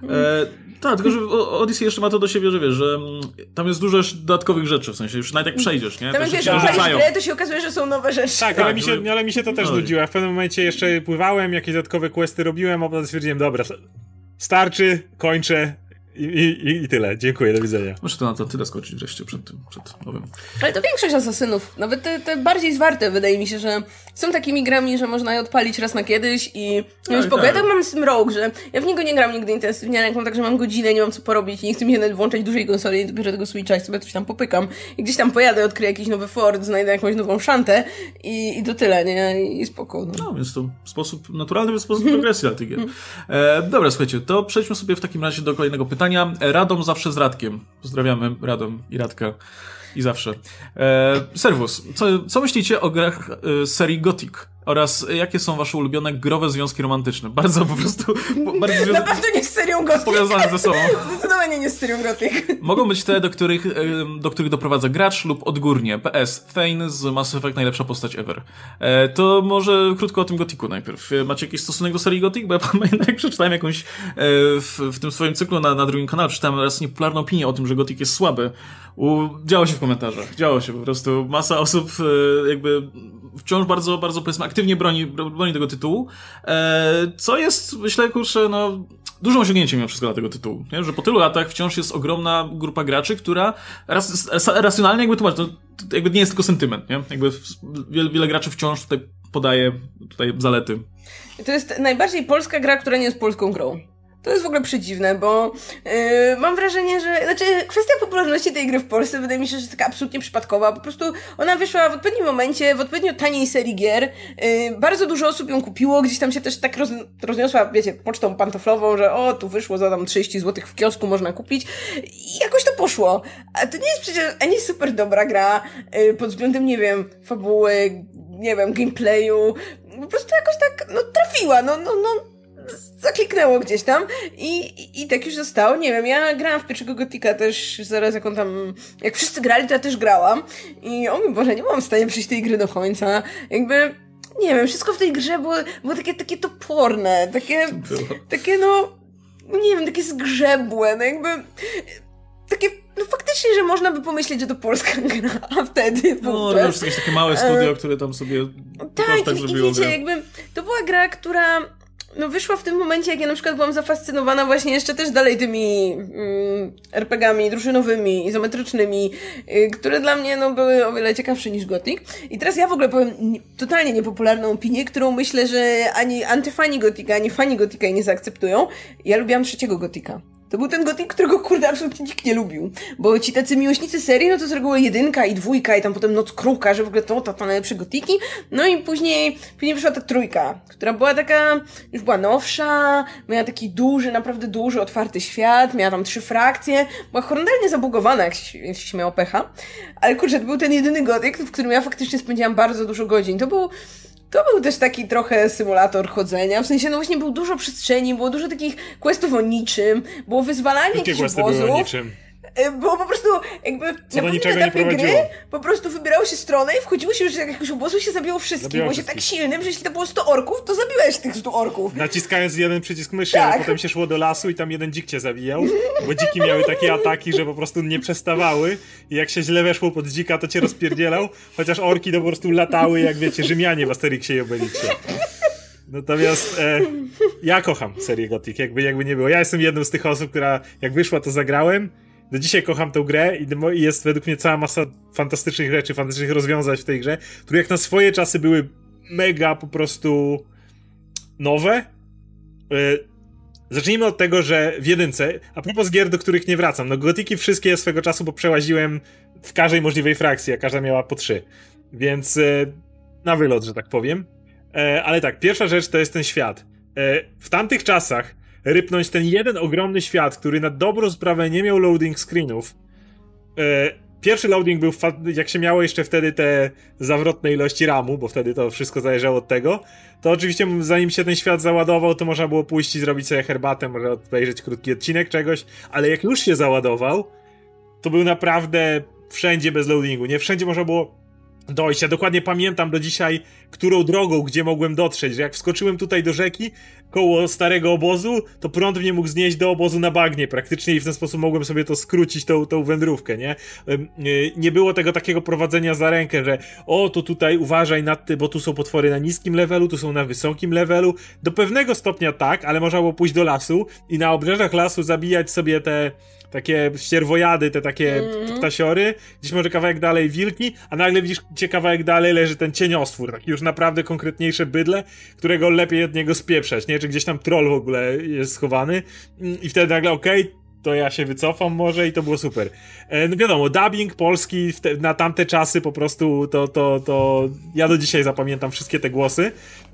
E, tak, tylko że Odyssey jeszcze ma to do siebie, że wiesz, że tam jest dużo dodatkowych rzeczy, w sensie już nawet jak przejdziesz, nie? Tam jak wiesz, odpalisz grę, to się okazuje, że są nowe rzeczy. Tak, tak ale, mi się, ale mi się to też no. nudziło. Ja w pewnym momencie jeszcze pływałem, jakieś dodatkowe questy robiłem, a potem stwierdziłem, dobra, starczy, kończę. I, i, I tyle. Dziękuję, do widzenia. Muszę to na to tyle skoczyć wreszcie przed tym, przed nowym. Ale to większość asasynów, nawet te, te bardziej zwarte, wydaje mi się, że są takimi grami, że można je odpalić raz na kiedyś i nie wiem, spoko. Ja tak mam z tym Rogue, że ja w niego nie gram nigdy intensywnie, ale jak mam tak, że mam godzinę, nie mam co porobić i nie chcę mi się nawet włączać dużej konsoli i dopiero tego Switcha i sobie coś tam popykam i gdzieś tam pojadę, odkryję jakiś nowy fort, znajdę jakąś nową szantę i, i to tyle, nie? I spoko. No, no więc to sposób, naturalny sposób progresji dla tych gier. E, dobra, słuchajcie, to przejdźmy sobie w takim razie do kolejnego pytania. Radom zawsze z Radkiem. Pozdrawiamy Radom i Radka. I zawsze. E, Servus, co, co myślicie o grach e, serii Gothic? Oraz jakie są wasze ulubione growe związki romantyczne? Bardzo po prostu... Bardzo zwią... Na pewno nie z serią Gothic. Powiązane ze sobą. Zdecydowanie nie z serią Gothic. Mogą być te, do których, do których doprowadza gracz lub odgórnie. P S. Thane z Mass Effect najlepsza postać ever. E, to może krótko o tym Gothicu najpierw. Macie jakiś stosunek do serii Gothic? Bo ja pamiętam, jak przeczytałem jakąś e, w, w tym swoim cyklu na, na drugim kanale, czytałem raz niepopularną opinię o tym, że Gothic jest słaby. U, działo się w komentarzach. Działo się po prostu. Masa osób e, jakby wciąż bardzo, bardzo powiedzmy aktywnie broni, broni tego tytułu, e, co jest, myślę, kurczę, no, dużym osiągnięciem mimo wszystko dla tego tytułu, nie? Że po tylu latach wciąż jest ogromna grupa graczy, która ras, racjonalnie jakby tłumaczy, to, to jakby nie jest tylko sentyment, nie? Jakby wiele, wiele graczy wciąż tutaj podaje tutaj zalety. To jest najbardziej polska gra, która nie jest polską grą. To jest w ogóle przedziwne, bo yy, mam wrażenie, że... Znaczy, kwestia popularności tej gry w Polsce wydaje mi się, że jest taka absolutnie przypadkowa. Po prostu ona wyszła w odpowiednim momencie, w odpowiednio taniej serii gier. Yy, bardzo dużo osób ją kupiło, gdzieś tam się też tak roz, rozniosła, wiecie, pocztą pantoflową, że o, tu wyszło za tam trzydzieści złotych w kiosku, można kupić. I jakoś to poszło. A to nie jest przecież ani super dobra gra yy, pod względem, nie wiem, fabuły, nie wiem, gameplayu. Po prostu jakoś tak, no, trafiła, no, no, no. Zakliknęło gdzieś tam i, i, i tak już zostało. Nie wiem, ja grałam w pierwszego Gothica też zaraz jak on tam... Jak wszyscy grali, to ja też grałam. I o mój Boże, nie byłam w stanie przejść tej gry do końca. Jakby... Nie wiem, wszystko w tej grze było, było takie, takie toporne. Takie... Takie no... Nie wiem, takie zgrzebłe. No jakby... Takie... No faktycznie, że można by pomyśleć, że to polska gra, a wtedy... No, to już jakieś takie małe studio, które tam sobie... Tak, tak i, zrobiło, i wiecie, jakby... To była gra, która... No wyszła w tym momencie, jak ja na przykład byłam zafascynowana właśnie jeszcze też dalej tymi mm, er pe gami drużynowymi, izometrycznymi, y, które dla mnie no były o wiele ciekawsze niż Gothic. I teraz ja w ogóle powiem nie, totalnie niepopularną opinię, którą myślę, że ani antyfani Gothica, ani fani Gothica jej nie zaakceptują. Ja lubiłam trzeciego Gothica. To był ten Gothic, którego kurde absolutnie nikt nie lubił. Bo ci tacy miłośnicy serii, no to z reguły jedynka i dwójka i tam potem Noc Kruka, że w ogóle to, to, to najlepsze Gothiki. No i później, później wyszła ta trójka, która była taka, już była nowsza, miała taki duży, naprawdę duży, otwarty świat, miała tam trzy frakcje, była horrendalnie zabugowana, jak się, jak się miało pecha. Ale kurczę, to był ten jedyny Gothic, w którym ja faktycznie spędziłam bardzo dużo godzin. To był To był też taki trochę symulator chodzenia, w sensie no właśnie było dużo przestrzeni, było dużo takich questów o niczym, było wyzwalanie jakichś obozów. Było po prostu jakby co na pewnym etapie gry po prostu wybierało się stronę i wchodziło się już jak jakiegoś obozu się zabiło wszystkich. Zabiło było się tak silnym, że jeśli to było sto orków, to zabiłeś tych stu orków. Naciskając jeden przycisk myszy, tak. Ale potem się szło do lasu i tam jeden dzik cię zabijał, bo dziki miały takie ataki, że po prostu nie przestawały i jak się źle weszło pod dzika, to cię rozpierdzielał, chociaż orki to po prostu latały, jak wiecie, Rzymianie w Asterixie i Obelixie. Natomiast e, ja kocham serię Gothic, jakby, jakby nie było. Ja jestem jedną z tych osób, która jak wyszła, to zagrałem. Do dzisiaj kocham tę grę i jest według mnie cała masa fantastycznych rzeczy, fantastycznych rozwiązań w tej grze, które jak na swoje czasy były mega po prostu nowe. Yy, zacznijmy od tego, że w jedynce, a propos gier, do których nie wracam, no Gothiki wszystkie swego czasu poprzełaziłem w każdej możliwej frakcji, a każda miała po trzy. Więc yy, na wylot, że tak powiem. Yy, ale tak, pierwsza rzecz to jest ten świat. Yy, w tamtych czasach rypnąć ten jeden ogromny świat, który na dobrą sprawę nie miał loading screenów. E, pierwszy loading był, fa- jak się miało jeszcze wtedy te zawrotne ilości ramu, bo wtedy to wszystko zależało od tego, to oczywiście zanim się ten świat załadował, to można było pójść i zrobić sobie herbatę, może obejrzeć krótki odcinek czegoś, ale jak już się załadował, to był naprawdę wszędzie bez loadingu, nie? Wszędzie można było dojść. Ja dokładnie pamiętam do dzisiaj, którą drogą, gdzie mogłem dotrzeć, że jak wskoczyłem tutaj do rzeki, koło starego obozu, to prąd mnie mógł znieść do obozu na bagnie praktycznie i w ten sposób mogłem sobie to skrócić, tą, tą wędrówkę, nie? Nie było tego takiego prowadzenia za rękę, że o, to tutaj uważaj nad tym, bo tu są potwory na niskim levelu, tu są na wysokim levelu. Do pewnego stopnia tak, ale można było pójść do lasu i na obrzeżach lasu zabijać sobie te takie ścierwojady, te takie mm. ptasiory, gdzieś może kawałek dalej wilki, a nagle widzisz, gdzie kawałek dalej leży ten cieniostwór, taki już naprawdę konkretniejsze bydle, którego lepiej od niego spieprzać, nie? Czy gdzieś tam troll w ogóle jest schowany i wtedy nagle okej, okay, to ja się wycofam może i to było super. E, no wiadomo, dubbing polski te, na tamte czasy po prostu to, to, to ja do dzisiaj zapamiętam wszystkie te głosy.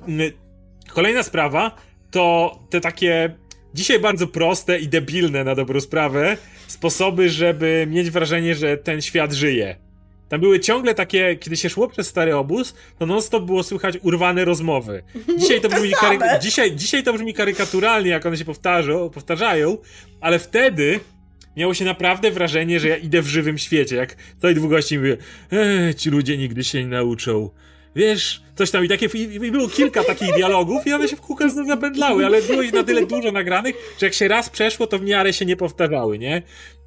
Kolejna sprawa to te takie dzisiaj bardzo proste i debilne na dobrą sprawę sposoby, żeby mieć wrażenie, że ten świat żyje. Tam były ciągle takie, kiedy się szło przez stary obóz, to non-stop było słychać urwane rozmowy. Dzisiaj to, brzmi, kary... dzisiaj, dzisiaj to brzmi karykaturalnie, jak one się powtarzą, powtarzają, ale wtedy miało się naprawdę wrażenie, że ja idę w żywym świecie. Jak tutaj dwóch gości mówię, eee, ci ludzie nigdy się nie nauczą. Wiesz, coś tam i takie, i było kilka takich dialogów i one się w kółko zapędlały, ale było ich na tyle dużo nagranych, że jak się raz przeszło, to w miarę się nie powtarzały, nie?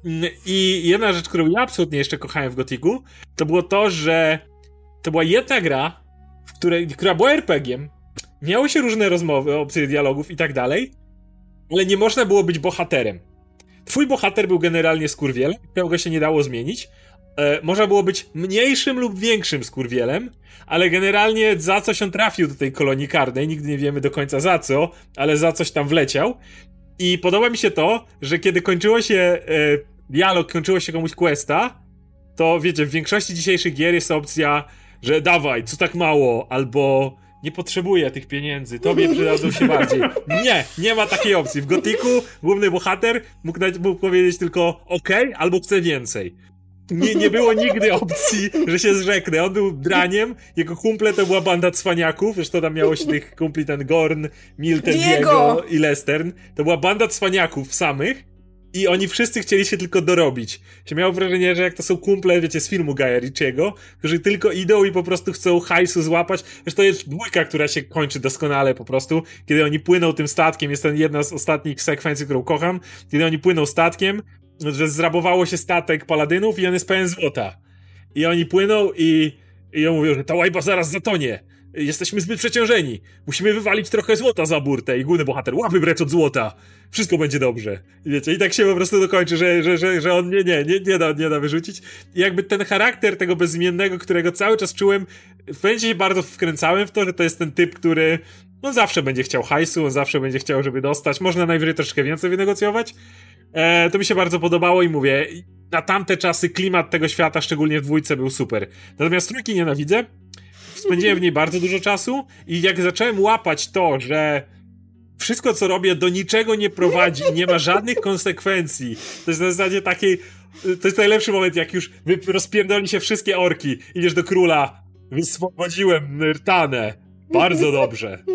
I jedna rzecz, którą ja absolutnie jeszcze kochałem w Gothicu, to było to, że to była jedna gra, w której, która była er pe giem, miały się różne rozmowy, opcje dialogów i tak dalej, ale nie można było być bohaterem. Twój bohater był generalnie skurwielem, tego się nie dało zmienić. E, można było być mniejszym lub większym skurwielem, ale generalnie za coś on trafił do tej kolonii karnej, nigdy nie wiemy do końca za co, ale za coś tam wleciał. I podoba mi się to, że kiedy kończyło się e, dialog, kończyło się komuś questa, to wiecie, w większości dzisiejszych gier jest opcja, że dawaj, co tak mało, albo nie potrzebuję tych pieniędzy, tobie przydadzą się bardziej. Nie, nie ma takiej opcji. W Gothicu główny bohater mógł, mógł powiedzieć tylko okej, okay, albo chcę więcej. Nie, nie było nigdy opcji, że się zrzeknę. On był draniem, jego kumple to była banda cwaniaków, zresztą tam miało się tych kumpli ten Gorn, Milton, Diego, Diego i Lestern. To była banda cwaniaków samych i oni wszyscy chcieli się tylko dorobić. Się miało wrażenie, że jak to są kumple, wiecie, z filmu Guya Ritchiego, którzy tylko idą i po prostu chcą hajsu złapać. Zresztą jest dwójka, która się kończy doskonale po prostu, kiedy oni płyną tym statkiem. Jest to jedna z ostatnich sekwencji, którą kocham. Kiedy oni płyną statkiem, że zrabowało się statek paladynów i on jest pełen złota. I oni płyną i, i on mówią, że ta łajba zaraz zatonie. Jesteśmy zbyt przeciążeni. Musimy wywalić trochę złota za burtę. I główny bohater, łapy brecz od złota. Wszystko będzie dobrze. I wiecie, i tak się po prostu dokończy, że, że, że, że on nie, nie, nie, nie, da, nie da wyrzucić. I jakby ten charakter tego bezimiennego, którego cały czas czułem, w pewnym się bardzo wkręcałem w to, że to jest ten typ, który no zawsze będzie chciał hajsu, on zawsze będzie chciał, żeby dostać. Można najwyżej troszkę więcej wynegocjować. E, to mi się bardzo podobało i mówię, na tamte czasy klimat tego świata, szczególnie w dwójce, był super. Natomiast trójki nienawidzę. Spędziłem w niej bardzo dużo czasu i jak zacząłem łapać to, że wszystko, co robię, do niczego nie prowadzi i nie ma żadnych konsekwencji, to jest na zasadzie takiej, to jest najlepszy moment, jak już rozpierdoli się wszystkie orki, idziesz do króla, wyswobodziłem Nyrtanę, bardzo dobrze.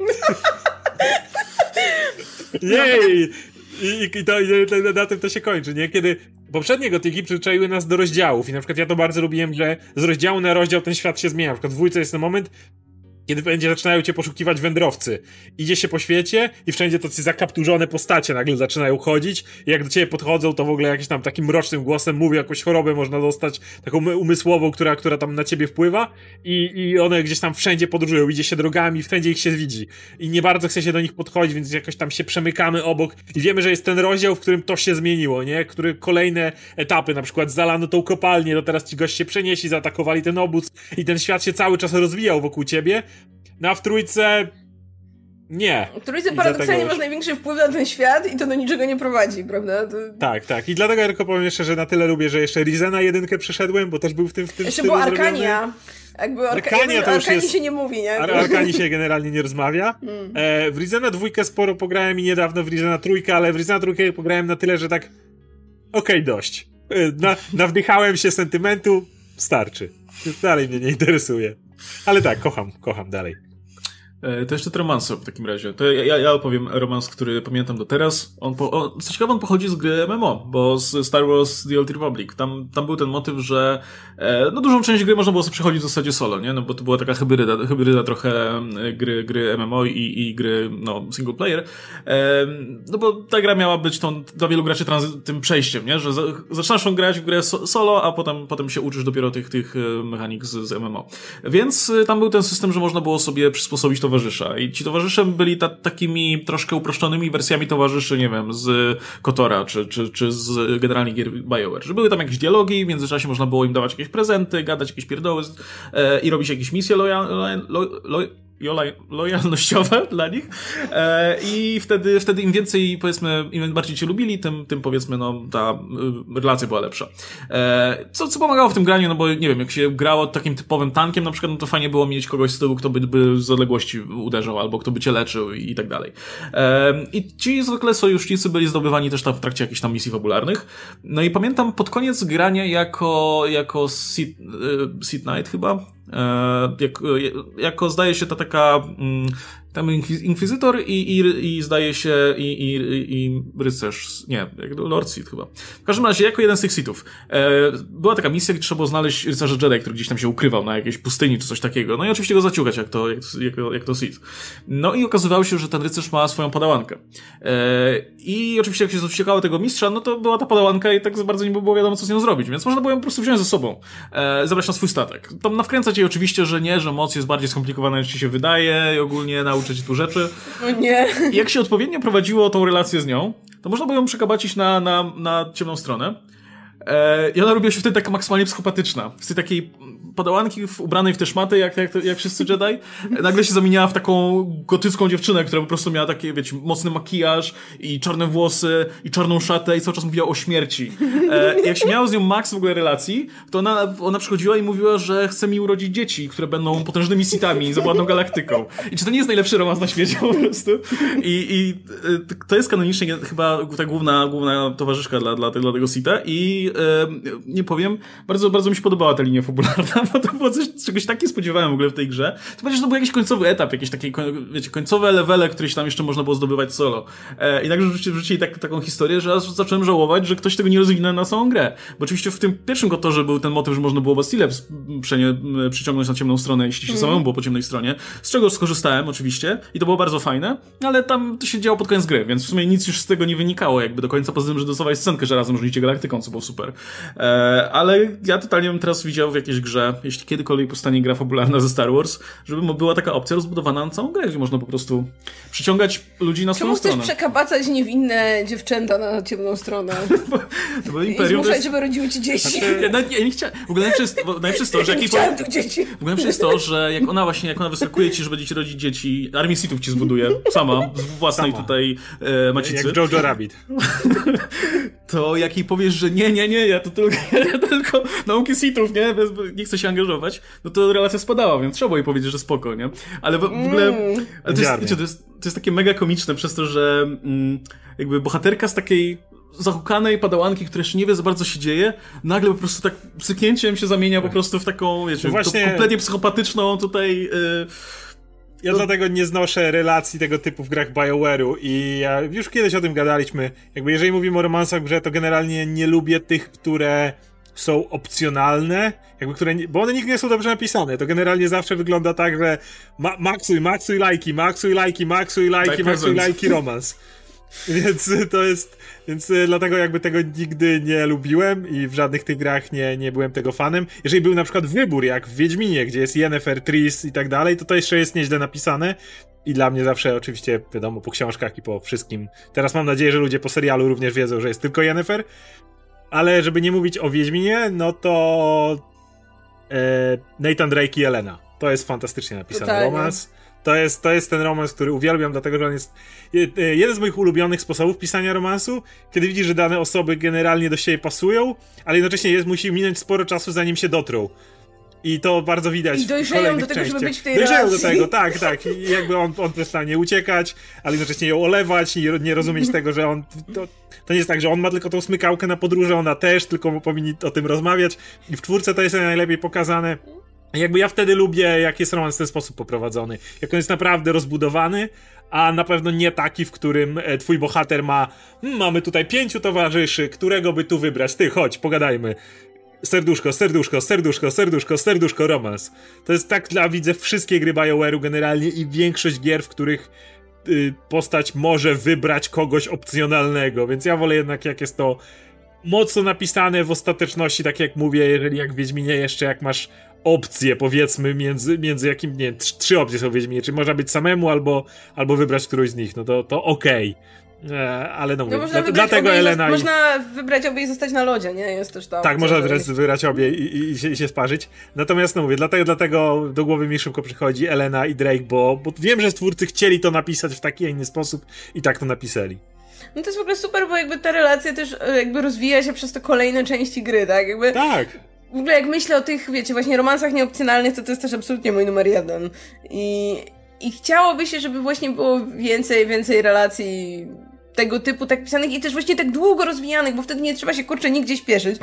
Jej! I, i, to, i na tym to się kończy, nie? Kiedy poprzednie Gothici przyzwyczaiły nas do rozdziałów i na przykład ja to bardzo lubiłem, że z rozdziału na rozdział ten świat się zmienia. Na przykład w dwójce jest ten moment, kiedy będzie zaczynają cię poszukiwać wędrowcy. Idzie się po świecie i wszędzie tacy zakapturzone postacie nagle zaczynają chodzić i jak do ciebie podchodzą, to w ogóle jakimś tam takim mrocznym głosem mówią, jakąś chorobę można dostać, taką umysłową, która, która tam na ciebie wpływa i, i one gdzieś tam wszędzie podróżują, idzie się drogami, wszędzie ich się widzi. I nie bardzo chce się do nich podchodzić, więc jakoś tam się przemykamy obok i wiemy, że jest ten rozdział, w którym to się zmieniło, nie? Który kolejne etapy, na przykład zalano tą kopalnię, to teraz ci goście przenieśli, zaatakowali ten obóz i ten świat się cały czas rozwijał wokół ciebie. No a w trójce nie. W trójce paradoksalnie masz największy wpływ na ten świat i to do niczego nie prowadzi, prawda? To... Tak, tak. I dlatego ja tylko powiem jeszcze, że na tyle lubię, że jeszcze Rizena jedynkę przeszedłem, bo też był w tym w tym jeszcze było Arkania. Jakby Arka... Arkania to już Arkanii jest... się nie mówi, nie? Ar Arkanii się generalnie nie rozmawia. Hmm. E, w Rizena dwójkę sporo pograłem i niedawno w Rizena trójkę, ale w Rizena trójkę pograłem na tyle, że tak okej, okay, dość. E, na, nawdychałem się sentymentu, starczy. Dalej mnie nie interesuje. Ale tak, kocham, kocham dalej. To jeszcze romans w takim razie. To ja, ja opowiem romans, który pamiętam do teraz. On, po, on, co ciekawe, on pochodzi z gry M M O, bo z Star Wars The Old Republic. Tam, tam był ten motyw, że e, no dużą część gry można było sobie przechodzić w zasadzie solo, nie? No bo to była taka hybryda, hybryda trochę gry, gry M M O i, i gry, no, single player. E, no bo ta gra miała być tą, dla wielu graczy tranzy- tym przejściem, nie? Że za, zaczynasz grać w grę so, solo, a potem, potem się uczysz dopiero tych, tych mechanik z, z M M O. Więc tam był ten system, że można było sobie przysposobić towarzysza. I ci towarzysze byli ta, takimi troszkę uproszczonymi wersjami towarzyszy, nie wiem, z KOTORa, czy, czy, czy z generalnie gier BioWare. Że były tam jakieś dialogi, w międzyczasie można było im dawać jakieś prezenty, gadać jakieś pierdoły e, i robić jakieś misje lojal, lojal, lojal, lojal, lojalnościowe dla nich. E, I wtedy, wtedy im więcej, powiedzmy, im bardziej cię lubili, tym, tym powiedzmy, no, ta y, relacja była lepsza. E, co, co pomagało w tym graniu, no bo nie wiem, jak się grało takim typowym tankiem, na przykład, no to fajnie było mieć kogoś z tyłu, kto by, by z odległości uderzał, albo kto by cię leczył i, i tak dalej. E, I ci zwykle sojusznicy byli zdobywani też tam w trakcie jakichś tam misji fabularnych. No i pamiętam pod koniec grania jako, jako Seed, y, Seed Knight chyba, e, jak, jako zdaje się ta taka mm, tam inkwizytor i, i, i zdaje się i, i, i rycerz, nie, jak Lord Sith chyba. W każdym razie, jako jeden z tych Sithów. E, była taka misja, gdzie trzeba było znaleźć rycerza Jedi, który gdzieś tam się ukrywał na jakiejś pustyni czy coś takiego. No i oczywiście go zaciukać, jak to, jak, jak, jak to Sith. No i okazywało się, że ten rycerz ma swoją padałankę. E, I oczywiście jak się zaciekało tego mistrza, no to była ta padałanka i tak za bardzo nie było wiadomo, co z nią zrobić, więc można było ją po prostu wziąć ze sobą. E, zabrać na swój statek. Tam nawkręcać jej oczywiście, że nie, że moc jest bardziej skomplikowana niż ci się wydaje i ogólnie nauczyć tu rzeczy. No nie. I jak się odpowiednio prowadziło tą relację z nią, to można było ją przekabacić na, na, na ciemną stronę. E, I ona robiła się wtedy taka maksymalnie psychopatyczna. Z tej takiej padałanki w, ubranej w te szmaty, jak, jak, jak wszyscy Jedi, nagle się zamieniała w taką gotycką dziewczynę, która po prostu miała takie, wiecie, mocny makijaż i czarne włosy i czarną szatę i cały czas mówiła o śmierci. E, jak się miało z nią maks w ogóle relacji, to ona, ona przychodziła i mówiła, że chce mi urodzić dzieci, które będą potężnymi sithami za władną galaktyką. I czy to nie jest najlepszy romans na świecie po prostu? I, i to jest kanonicznie chyba ta główna, główna towarzyszka dla, dla, dla tego Sitha i e, nie powiem, bardzo, bardzo mi się podobała ta linia fabularna, bo to było coś, czegoś takiego spodziewałem w ogóle w tej grze. To będzie, że to był jakiś końcowy etap, jakieś takie, wiecie, końcowe levele, które się tam jeszcze można było zdobywać solo. E, I nagle wrzucili, wrzucili tak, taką historię, że aż zacząłem żałować, że ktoś tego nie rozwinął na całą grę. Bo oczywiście w tym pierwszym KOTORze był ten motyw, że można było Bastille przyciągnąć na ciemną stronę, jeśli się mm. samemu było po ciemnej stronie, z czego skorzystałem oczywiście i to było bardzo fajne, ale tam to się działo pod koniec gry, więc w sumie nic już z tego nie wynikało jakby do końca, poza tym, że dostawałeś scenkę, że razem rządzicie galaktyką, co było super. E, ale ja totalnie bym teraz widział w jakiejś grze, jeśli kiedykolwiek powstanie gra fabularna ze Star Wars, żeby była taka opcja rozbudowana na całą grę, gdzie można po prostu przyciągać ludzi na swoją stronę. Czemu chcesz przekabacać niewinne dziewczęta na ciemną stronę? bo, bo Imperium i zmuszać, jest... żeby rodziły ci dzieci. Znaczy, ja, ja nie chciałem. W ogóle najlepsze jest, bo najlepsze jest to, że jak nie chciałem tych dzieci. W ogóle najlepsze jest to, że jak ona właśnie, jak ona wyskakuje ci, że będziecie rodzić dzieci, armię Sithów ci zbuduje sama, z własnej sama. tutaj e, macicy. Jak Jojo Rabbit. To jak jej powiesz, że nie, nie, nie, ja to tylko, ja tylko nauki Sithów, nie, Bez, nie chcę się angażować, no to relacja spadała, więc trzeba jej powiedzieć, że spoko, nie? Ale w, w ogóle, ale to, jest, wiecie, to, jest, to jest takie mega komiczne przez to, że mm, jakby bohaterka z takiej zahukanej padałanki, która jeszcze nie wie za bardzo się dzieje, nagle po prostu tak psyknięciem się zamienia po prostu w taką, wiecie, właśnie... kompletnie psychopatyczną tutaj... Yy, Ja no. dlatego nie znoszę relacji tego typu w grach BioWare'u i ja, już kiedyś o tym gadaliśmy. Jakby jeżeli mówimy o romansach w grze, to generalnie nie lubię tych, które są opcjonalne, jakby które, nie, bo one nigdy nie są dobrze napisane. To generalnie zawsze wygląda tak, że ma, maksuj, maksuj lajki, maksuj lajki, maksuj lajki, maksuj lajki romans. Więc to jest, więc dlatego jakby tego nigdy nie lubiłem i w żadnych tych grach nie, nie byłem tego fanem. Jeżeli był na przykład wybór, jak w Wiedźminie, gdzie jest Yennefer, Triss i tak dalej, to to jeszcze jest nieźle napisane i dla mnie zawsze oczywiście, wiadomo, po książkach i po wszystkim. Teraz mam nadzieję, że ludzie po serialu również wiedzą, że jest tylko Yennefer, ale żeby nie mówić o Wiedźminie, no to e, Nathan Drake i Elena. To jest fantastycznie napisany Totalnie. romans. To jest, to jest ten romans, który uwielbiam, dlatego że on jest jeden z moich ulubionych sposobów pisania romansu, kiedy widzisz, że dane osoby generalnie do siebie pasują, ale jednocześnie jest, musi minąć sporo czasu, zanim się dotrą. I to bardzo widać. I dojrzeją do tego, częściach. żeby być w tej dojrzeją relacji. do tego, tak, tak. I jakby on, on przestanie uciekać, ale jednocześnie ją olewać i nie rozumieć tego, że on... To, to nie jest tak, że on ma tylko tą smykałkę na podróże, ona też, tylko powinni o tym rozmawiać. I w czwórce to jest najlepiej pokazane. Jakby ja wtedy lubię, jak jest romans w ten sposób poprowadzony. Jak on jest naprawdę rozbudowany, a na pewno nie taki, w którym twój bohater ma hmm, mamy tutaj pięciu towarzyszy, którego by tu wybrać? Ty, chodź, pogadajmy. Serduszko, serduszko, serduszko, serduszko, serduszko, romans. To jest tak dla, widzę, wszystkie gry BioWare'u generalnie i większość gier, w których y, postać może wybrać kogoś opcjonalnego, więc ja wolę jednak, jak jest to mocno napisane w ostateczności, tak jak mówię, jeżeli jak w Wiedźminie jeszcze, jak masz opcje, powiedzmy, między, między jakim, nie, trzy, trzy opcje są w Wiedźminie, czy można być samemu, albo, albo wybrać którąś z nich, no to, to okej. Okay. Ale no, no mówię, dlatego Elena... I... Można wybrać obie i zostać na lodzie, nie? Jest też tam... Tak, można wybrać, wybrać obie i, i, i, się, i się sparzyć. Natomiast no mówię, dlatego, dlatego do głowy mi szybko przychodzi Elena i Drake, bo, bo wiem, że twórcy chcieli to napisać w taki, a inny sposób i tak to napisali. No to jest w ogóle super, bo jakby ta relacja też jakby rozwija się przez te kolejne części gry, tak? Jakby... Tak. W ogóle jak myślę o tych, wiecie, właśnie romansach nieopcjonalnych, to to jest też absolutnie mój numer jeden. I, i chciałoby się, żeby właśnie było więcej, więcej relacji tego typu tak pisanych i też właśnie tak długo rozwijanych, bo wtedy nie trzeba się, kurczę, nigdzie śpieszyć.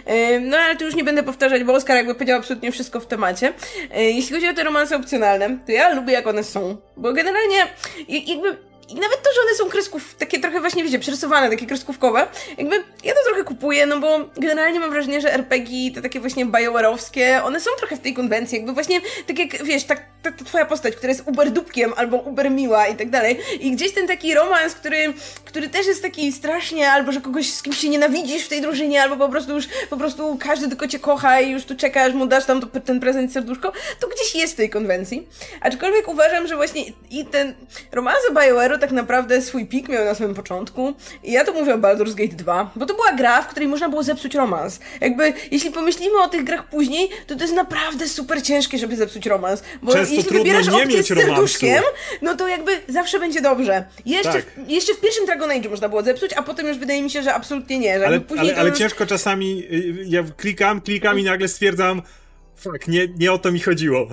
No ale tu już nie będę powtarzać, bo Oskar jakby powiedział absolutnie wszystko w temacie. Jeśli chodzi o te romanse opcjonalne, to ja lubię, jak one są, bo generalnie jakby i nawet to, że one są kresków, takie trochę właśnie, wiecie, przerysowane, takie kreskówkowe, jakby ja to trochę kupuję, no bo generalnie mam wrażenie, że er pe gie, te takie właśnie BioWare'owskie, one są trochę w tej konwencji, jakby właśnie, tak jak, wiesz, tak, ta, ta twoja postać, która jest uberdupkiem albo ubermiła i tak dalej, i gdzieś ten taki romans, który, który też jest taki strasznie, albo że kogoś z kimś się nienawidzisz w tej drużynie, albo po prostu już, po prostu każdy tylko cię kocha i już tu czekasz, mu dasz tam to, ten prezent serduszko, to gdzieś jest w tej konwencji. Aczkolwiek uważam, że właśnie i ten romanse BioWare'u tak naprawdę swój pik miał na samym początku. I ja to mówię o Baldur's Gate dwa, bo to była gra, w której można było zepsuć romans. Jakby, jeśli pomyślimy o tych grach później, to to jest naprawdę super ciężkie, żeby zepsuć romans. Bo często jeśli wybierasz nie opcję mieć z serduszkiem, no to jakby zawsze będzie dobrze. Jeszcze, tak. w, jeszcze w pierwszym Dragon Age'u można było zepsuć, a potem już wydaje mi się, że absolutnie nie. Że ale później ale, ale już... ciężko czasami, ja klikam, klikam i nagle stwierdzam, fuck, nie, nie o to mi chodziło.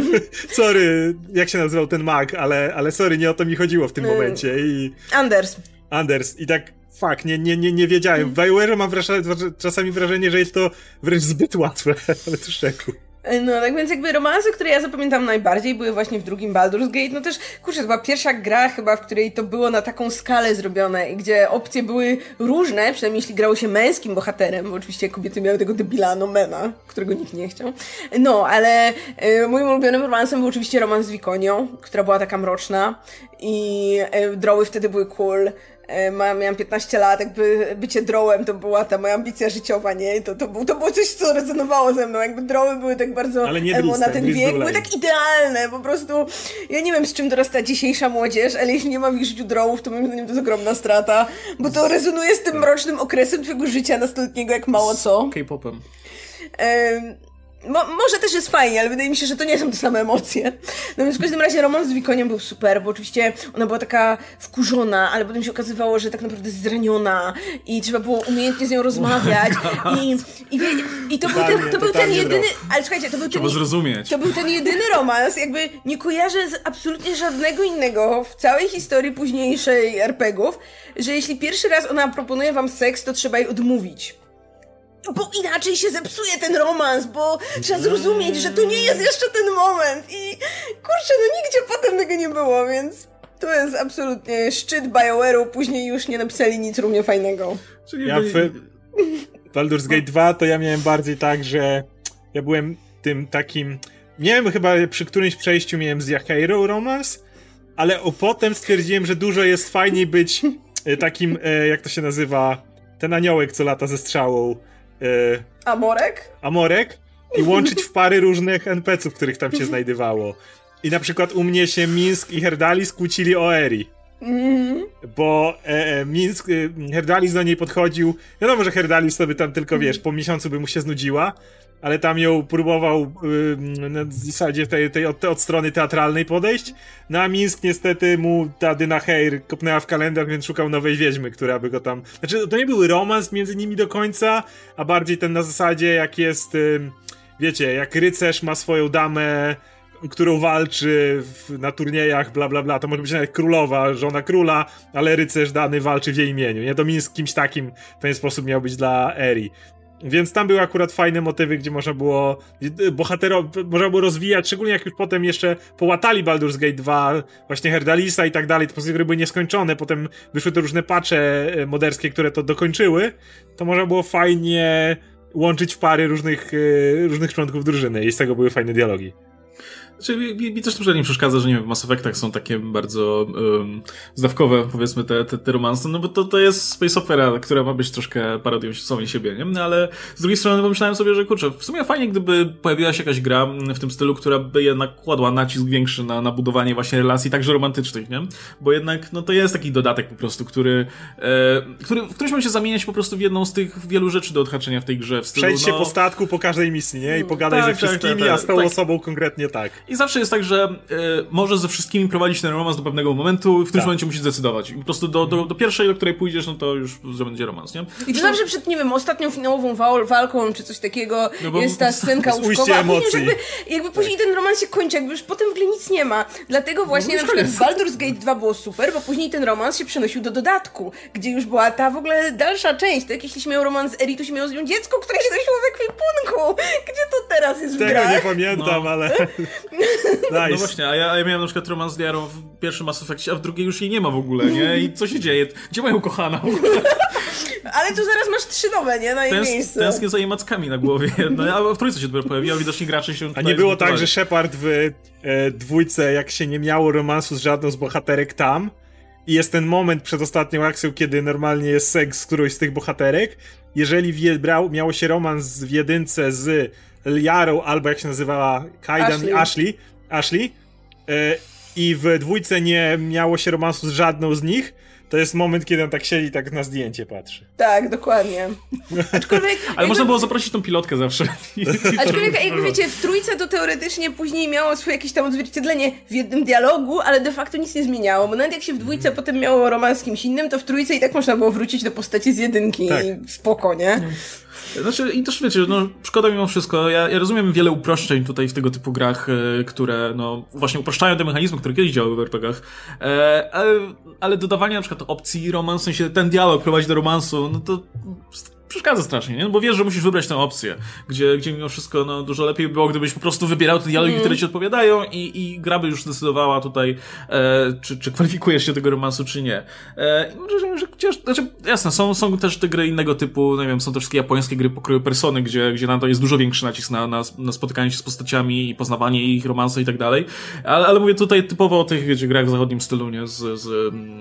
Sorry, jak się nazywał ten mag, ale, ale sorry, nie o to mi chodziło w tym hmm. momencie. I... Anders. Anders. I tak, fuck, nie, nie, nie, nie wiedziałem. W BioWare'ze mam wrażenie, czasami wrażenie, że jest to wręcz zbyt łatwe, ale to szczegół. No, tak więc jakby romanse, które ja zapamiętam najbardziej, były właśnie w drugim Baldur's Gate. No też, kurczę, to była pierwsza gra chyba, w której to było na taką skalę zrobione i gdzie opcje były różne, przynajmniej jeśli grało się męskim bohaterem, bo oczywiście kobiety miały tego debila Nomena, którego nikt nie chciał. No, ale y, moim ulubionym romansem był oczywiście romans z Wikonią, która była taka mroczna i y, droły wtedy były cool. Miałam piętnaście lat, jakby bycie drołem to była ta moja ambicja życiowa, nie? To, to, był, to było coś, co rezonowało ze mną, jakby droły były tak bardzo emo na ten wiek, były tak idealne, po prostu ja nie wiem, z czym dorasta dzisiejsza młodzież, ale jeśli nie ma w ich życiu drołów, to moim zdaniem to jest ogromna strata, bo to rezonuje z tym mrocznym okresem twojego życia nastoletniego jak mało co. K-popem. Um, Mo- może też jest fajnie, ale wydaje mi się, że to nie są te same emocje. No więc w każdym razie romans z Wikoniem był super, bo oczywiście ona była taka wkurzona, ale potem się okazywało, że tak naprawdę jest zraniona i trzeba było umiejętnie z nią rozmawiać. I, i, wie, i to był ten, to był ten jedyny... Ale słuchajcie, to był ten, zrozumieć. to był ten jedyny romans, jakby nie kojarzę z absolutnie żadnego innego w całej historii późniejszej er pe gie ów, że jeśli pierwszy raz ona proponuje wam seks, to trzeba jej odmówić. Bo inaczej się zepsuje ten romans, bo trzeba zrozumieć, że to nie jest jeszcze ten moment i kurczę, no nigdzie potem tego nie było, więc to jest absolutnie szczyt BioWare'u, później już nie napisali nic równie fajnego. Czyli ja w Baldur's Gate dwa to ja miałem bardziej tak, że ja byłem tym takim, miałem chyba przy którymś przejściu miałem z Yahairą romans, ale o potem stwierdziłem, że dużo jest fajniej być takim, jak to się nazywa, ten aniołek, co lata ze strzałą. Amorek? Amorek i łączyć w pary różnych en pe ce ów, których tam się znajdywało. I na przykład u mnie się Mińsk i Herdalis kłócili o Eri. Mm. Bo e, e, Mińsk, e, Herdalis do niej podchodził. Wiadomo, że Herdalis to by tam tylko, wiesz, po miesiącu by mu się znudziła, ale tam ją próbował y, na zasadzie tej, tej od, od strony teatralnej podejść. No a Mińsk niestety mu ta Dynaheir kopnęła w kalendarz, więc szukał nowej wiedźmy, która by go tam... Znaczy, to nie był romans między nimi do końca, a bardziej ten na zasadzie, jak jest... Y, wiecie, jak rycerz ma swoją damę, którą walczy w, na turniejach, bla bla bla, to może być nawet królowa, żona króla, ale rycerz dany walczy w jej imieniu, nie? To Mińsk kimś takim w ten sposób miał być dla Eri. Więc tam były akurat fajne motywy, gdzie można było bohatero, można było rozwijać, szczególnie jak już potem jeszcze połatali Baldur's Gate dwa, właśnie Herdalisa i tak dalej, te gry były nieskończone, potem wyszły te różne patche moderskie, które to dokończyły, to można było fajnie łączyć w pary różnych, różnych członków drużyny i z tego były fajne dialogi. Znaczy, mi, mi też nie przeszkadza, że nie wiem, w Mass Effectach są takie bardzo um, zdawkowe, powiedzmy, te, te, te romanse, no bo to, to jest space opera, która ma być troszkę parodią samej siebie, nie? No ale z drugiej strony pomyślałem sobie, że kurczę, w sumie fajnie, gdyby pojawiła się jakaś gra w tym stylu, która by jednak kładła nacisk większy na, na budowanie właśnie relacji także romantycznych, nie? Bo jednak, no to jest taki dodatek po prostu, który, e, który w którymś momencie zamienia się po prostu w jedną z tych wielu rzeczy do odhaczenia w tej grze, w stylu, Przejdź się no... po statku po każdej misji, nie? I pogadaj tak, ze wszystkimi, tak, tak, tak, a z tą tak. osobą konkretnie tak. I zawsze jest tak, że y, może ze wszystkimi prowadzić ten romans do pewnego momentu i w którymś tak. momencie musisz zdecydować. I po prostu do, do, do pierwszej, do której pójdziesz, no to już będzie romans, nie? I to zawsze przed, nie wiem, ostatnią finałową wal- walką czy coś takiego no jest ta scenka łóżkowa, a później jakby, jakby później ten romans się kończy, jakby już potem w ogóle nic nie ma. Dlatego właśnie no, na przykład Baldur's Gate dwa było super, bo później ten romans się przenosił do dodatku, gdzie już była ta w ogóle dalsza część. Tak, jeśli się miał romans z Eri, to się miał z nią dziecko, które się nosiło w ekwipunku. Gdzie to teraz jest w Tego grach? nie pamiętam, no. ale... nice. No właśnie, a ja, a ja miałem na przykład romans z Liarą w pierwszym Mass Effectie, a w drugiej już jej nie ma w ogóle, nie? I co się dzieje? Gdzie moja ukochana w ogóle? Ale tu zaraz masz trzy nowe, nie? Na jej Tęs, miejscu. Tęsknię za jej mackami na głowie, no, a w trójce się dopiero pojawiła, widocznie gracze się... A nie było tak, że Shepard w e, dwójce, jak się nie miało romansu z żadną z bohaterek tam i jest ten moment przed ostatnią akcją, kiedy normalnie jest seks z którąś z tych bohaterek, jeżeli wie, brał, miało się romans w jedynce z Liarą, albo jak się nazywała Kaidan Ashley. i Ashley, Ashley e, i w dwójce nie miało się romansu z żadną z nich, to jest moment, kiedy on tak siedzi i tak na zdjęcie patrzy. Tak, dokładnie. Aczkolwiek... Ale jakby... można było zaprosić tą pilotkę zawsze. Aczkolwiek, jakby wiecie, w trójce to teoretycznie później miało swoje jakieś tam odzwierciedlenie w jednym dialogu, ale de facto nic nie zmieniało, bo nawet jak się w dwójce mm. potem miało romans z kimś innym, to w trójce i tak można było wrócić do postaci z jedynki tak. i spoko, nie? Znaczy, i też wiecie, no, szkoda mimo wszystko, ja, ja rozumiem wiele uproszczeń tutaj w tego typu grach, e, które, no, właśnie upraszczają te mechanizmy, które kiedyś działały w er pe gach, e, ale, ale dodawanie na przykład opcji romans, w sensie ten dialog prowadzi do romansu, no to przeszkadza strasznie, nie? No bo wiesz, że musisz wybrać tę opcję, gdzie, gdzie mimo wszystko, no, dużo lepiej było, gdybyś po prostu wybierał te dialogi, mm. które ci odpowiadają i, i gra by już decydowała tutaj, e, czy, czy kwalifikujesz się do tego romansu, czy nie. E, że, że, że, znaczy, jasne, są, są też te gry innego typu, nie wiem, są też wszystkie japońskie gry pokroju Persony, gdzie, gdzie na to jest dużo większy nacisk na, na, na spotykanie się z postaciami i poznawanie ich, romansu i tak dalej, ale, ale mówię tutaj typowo o tych, wiecie, grach w zachodnim stylu, nie? Z, z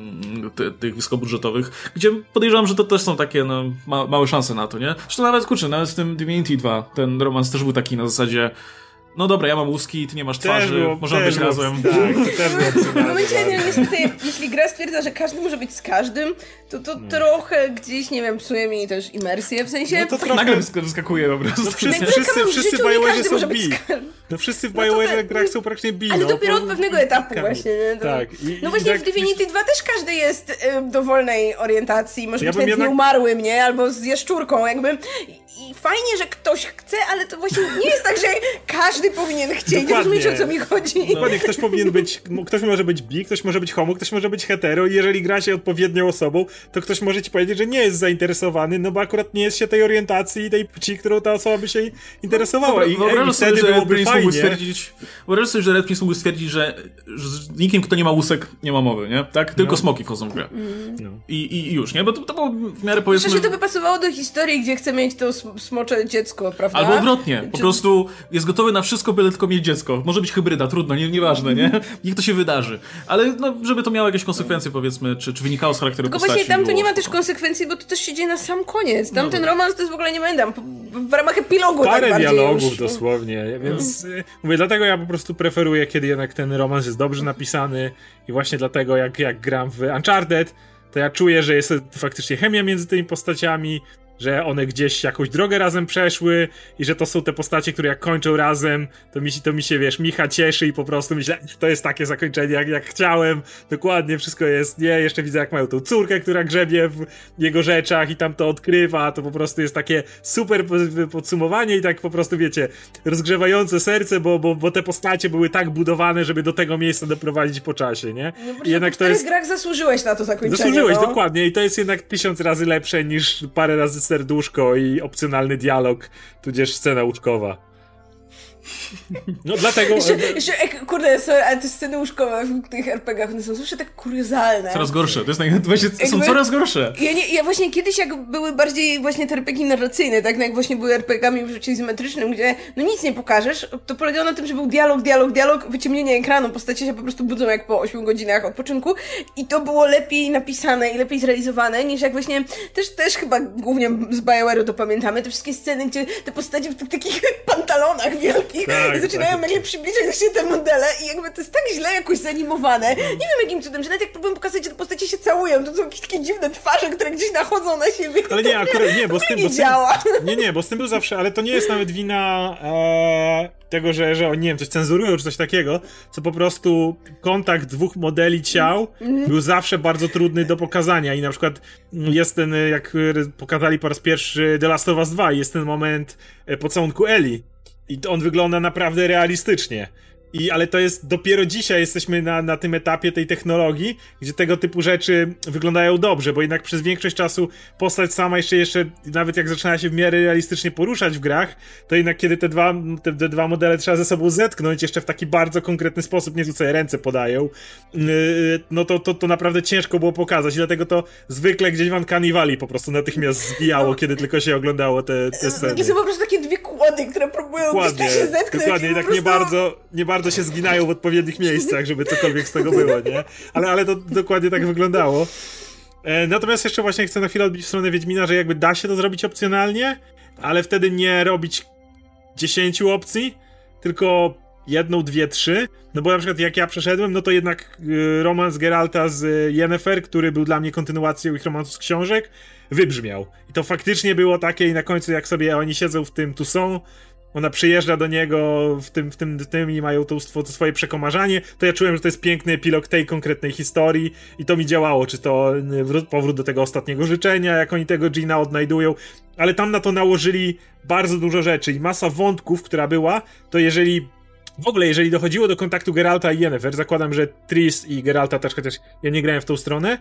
ty, tych wysokobudżetowych, gdzie podejrzewam, że to też są takie, no, ma, małe szanse na to, nie? Zresztą nawet, kurczę, nawet z tym Divinity dwa, ten romans też był taki na zasadzie, no dobra, ja mam łuski, ty nie masz twarzy, było, możemy być było, razem. Tak, też było w momencie, nie, niestety, jeśli gra stwierdza, że każdy może być z każdym, to to no. trochę gdzieś, nie wiem, psuje mi też imersję, w sensie... No to trochę... Nagle wyskakuje po prostu. No wszyscy, wszyscy, wszyscy w BioWare są bi. No wszyscy w BioWare no grach są praktycznie bi. Ale no, dopiero to... od pewnego etapu właśnie. Nie? To... Tak. I, no właśnie i w Divinity dwa też każdy jest y, dowolnej orientacji, może ja być nawet jednak... z nieumarłym, nie? Albo z jaszczurką, jakby... I fajnie, że ktoś chce, ale to właśnie nie jest tak, że każdy powinien chcieć. Rozumiecie, o co mi chodzi? No. Dokładnie, ktoś powinien być, ktoś może być bi, ktoś może być homo, ktoś może być hetero i jeżeli gra się odpowiednią osobą, to ktoś może ci powiedzieć, że nie jest zainteresowany, no bo akurat nie jest się tej orientacji i tej płci, którą ta osoba by się interesowała. I, Wyobrażam i wtedy sobie, byłoby że fajnie. Stwierdzić, wyobrażam sobie, że Red Prince mógł stwierdzić, że, że z nikim, kto nie ma łusek, nie ma mowy, nie? Tak? Tylko no. smoki wchodzą w grę. Mm. No. I, I i już, nie? Bo to, to było w miarę powiedzmy... Przecież to by pasowało do historii, gdzie chce mieć to smocze dziecko, prawda? Albo odwrotnie. Po Czy... prostu jest gotowy na wszystko, byle tylko mieć dziecko. Może być hybryda, trudno, nie, nieważne, nie? Niech to się wydarzy. Ale no, żeby to miało jakieś konsekwencje, powiedzmy, czy, czy wynikało z charakteru Tylko postaci. właśnie tam to nie ma spoko. też konsekwencji, bo to też się dzieje na sam koniec. Tam no ten tak. romans to jest w ogóle, nie pamiętam, w ramach epilogu Parę tak bardziej dialogów już. dosłownie, więc mm. mówię, dlatego ja po prostu preferuję, kiedy jednak ten romans jest dobrze napisany i właśnie dlatego jak, jak gram w Uncharted, to ja czuję, że jest faktycznie chemia między tymi postaciami, że one gdzieś jakąś drogę razem przeszły i że to są te postacie, które jak kończą razem, to mi, to mi się, wiesz, Micha cieszy i po prostu myślę, to jest takie zakończenie, jak, jak chciałem, dokładnie, wszystko jest, nie, jeszcze widzę, jak mają tą córkę, która grzebie w jego rzeczach i tam to odkrywa, to po prostu jest takie super podsumowanie i tak po prostu, wiecie, rozgrzewające serce, bo, bo, bo te postacie były tak budowane, żeby do tego miejsca doprowadzić po czasie, nie? No, I jednak w to jest... grach zasłużyłeś na to zakończenie. Zasłużyłeś, no. dokładnie, i to jest jednak tysiąc razy lepsze niż parę razy serduszko i opcjonalny dialog, tudzież scena łóżkowa. No dlatego... Jeszcze, jeszcze, kurde, sorry, ale te sceny łóżkowe w tych er pe gie ach, one są zawsze tak kuriozalne. Coraz gorsze, to jest naj... właśnie są jakby, coraz gorsze. Ja, nie, ja właśnie kiedyś, jak były bardziej właśnie te er pe gie narracyjne, tak, no jak właśnie były er pe gie ami w życiu izometrycznym, gdzie no nic nie pokażesz, to polegało na tym, że był dialog, dialog, dialog, wyciemnienie ekranu, postacie się po prostu budzą jak po ośmiu godzinach odpoczynku i to było lepiej napisane i lepiej zrealizowane, niż jak właśnie, też, też chyba głównie z BioWare'u to pamiętamy, te wszystkie sceny, gdzie te postacie w tych takich pantalonach wielkich tak, zaczynają tak. nagle przybliżać do siebie te modele i jakby to jest tak źle jakoś zanimowane. Nie wiem jakim cudem, że nawet jak próbuję pokazać, że te postacie się całują, to są jakieś takie dziwne twarze, które gdzieś nachodzą na siebie. Ale nie, akurat nie, bo z tym... nie bo z tym, działa. Nie, nie, bo z tym był zawsze, ale to nie jest nawet wina e, tego, że, że oni, nie wiem, coś cenzurują czy coś takiego, co po prostu kontakt dwóch modeli ciał mm. był zawsze bardzo trudny do pokazania i na przykład jest ten, jak pokazali po raz pierwszy The Last of Us dwa, jest ten moment pocałunku Ellie. I to on wygląda naprawdę realistycznie. I, ale to jest, dopiero dzisiaj jesteśmy na, na tym etapie tej technologii, gdzie tego typu rzeczy wyglądają dobrze, bo jednak przez większość czasu postać sama jeszcze, jeszcze nawet jak zaczyna się w miarę realistycznie poruszać w grach, to jednak kiedy te dwa, te, te dwa modele trzeba ze sobą zetknąć jeszcze w taki bardzo konkretny sposób, nie sobie ręce podają, yy, no to, to, to naprawdę ciężko było pokazać i dlatego to zwykle gdzieś w Uncanny Valley po prostu natychmiast zbijało, kiedy tylko się oglądało te, te sceny. To są po prostu takie dwie kłody, które próbują dokładnie, się zetknąć. Dokładnie, i tak prostu... nie bardzo, nie bardzo się zginają w odpowiednich miejscach, żeby cokolwiek z tego było, nie? Ale, ale to dokładnie tak wyglądało. E, natomiast jeszcze właśnie chcę na chwilę odbić w stronę Wiedźmina, że jakby da się to zrobić opcjonalnie, ale wtedy nie robić dziesięciu opcji, tylko jedną, dwie, trzy. No bo na przykład jak ja przeszedłem, no to jednak y, romans Geralta z Yennefer, który był dla mnie kontynuacją ich romansu z książek, wybrzmiał. I to faktycznie było takie i na końcu jak sobie oni siedzą w tym tu są, ona przyjeżdża do niego w tym, w tym, w tym i mają to, to swoje przekomarzanie, to ja czułem, że to jest piękny epilog tej konkretnej historii i to mi działało, czy to powrót do tego ostatniego życzenia, jak oni tego Gina odnajdują, ale tam na to nałożyli bardzo dużo rzeczy i masa wątków, która była, to jeżeli w ogóle, jeżeli dochodziło do kontaktu Geralta i Yennefer, zakładam, że Triss i Geralta też, chociaż ja nie grałem w tą stronę,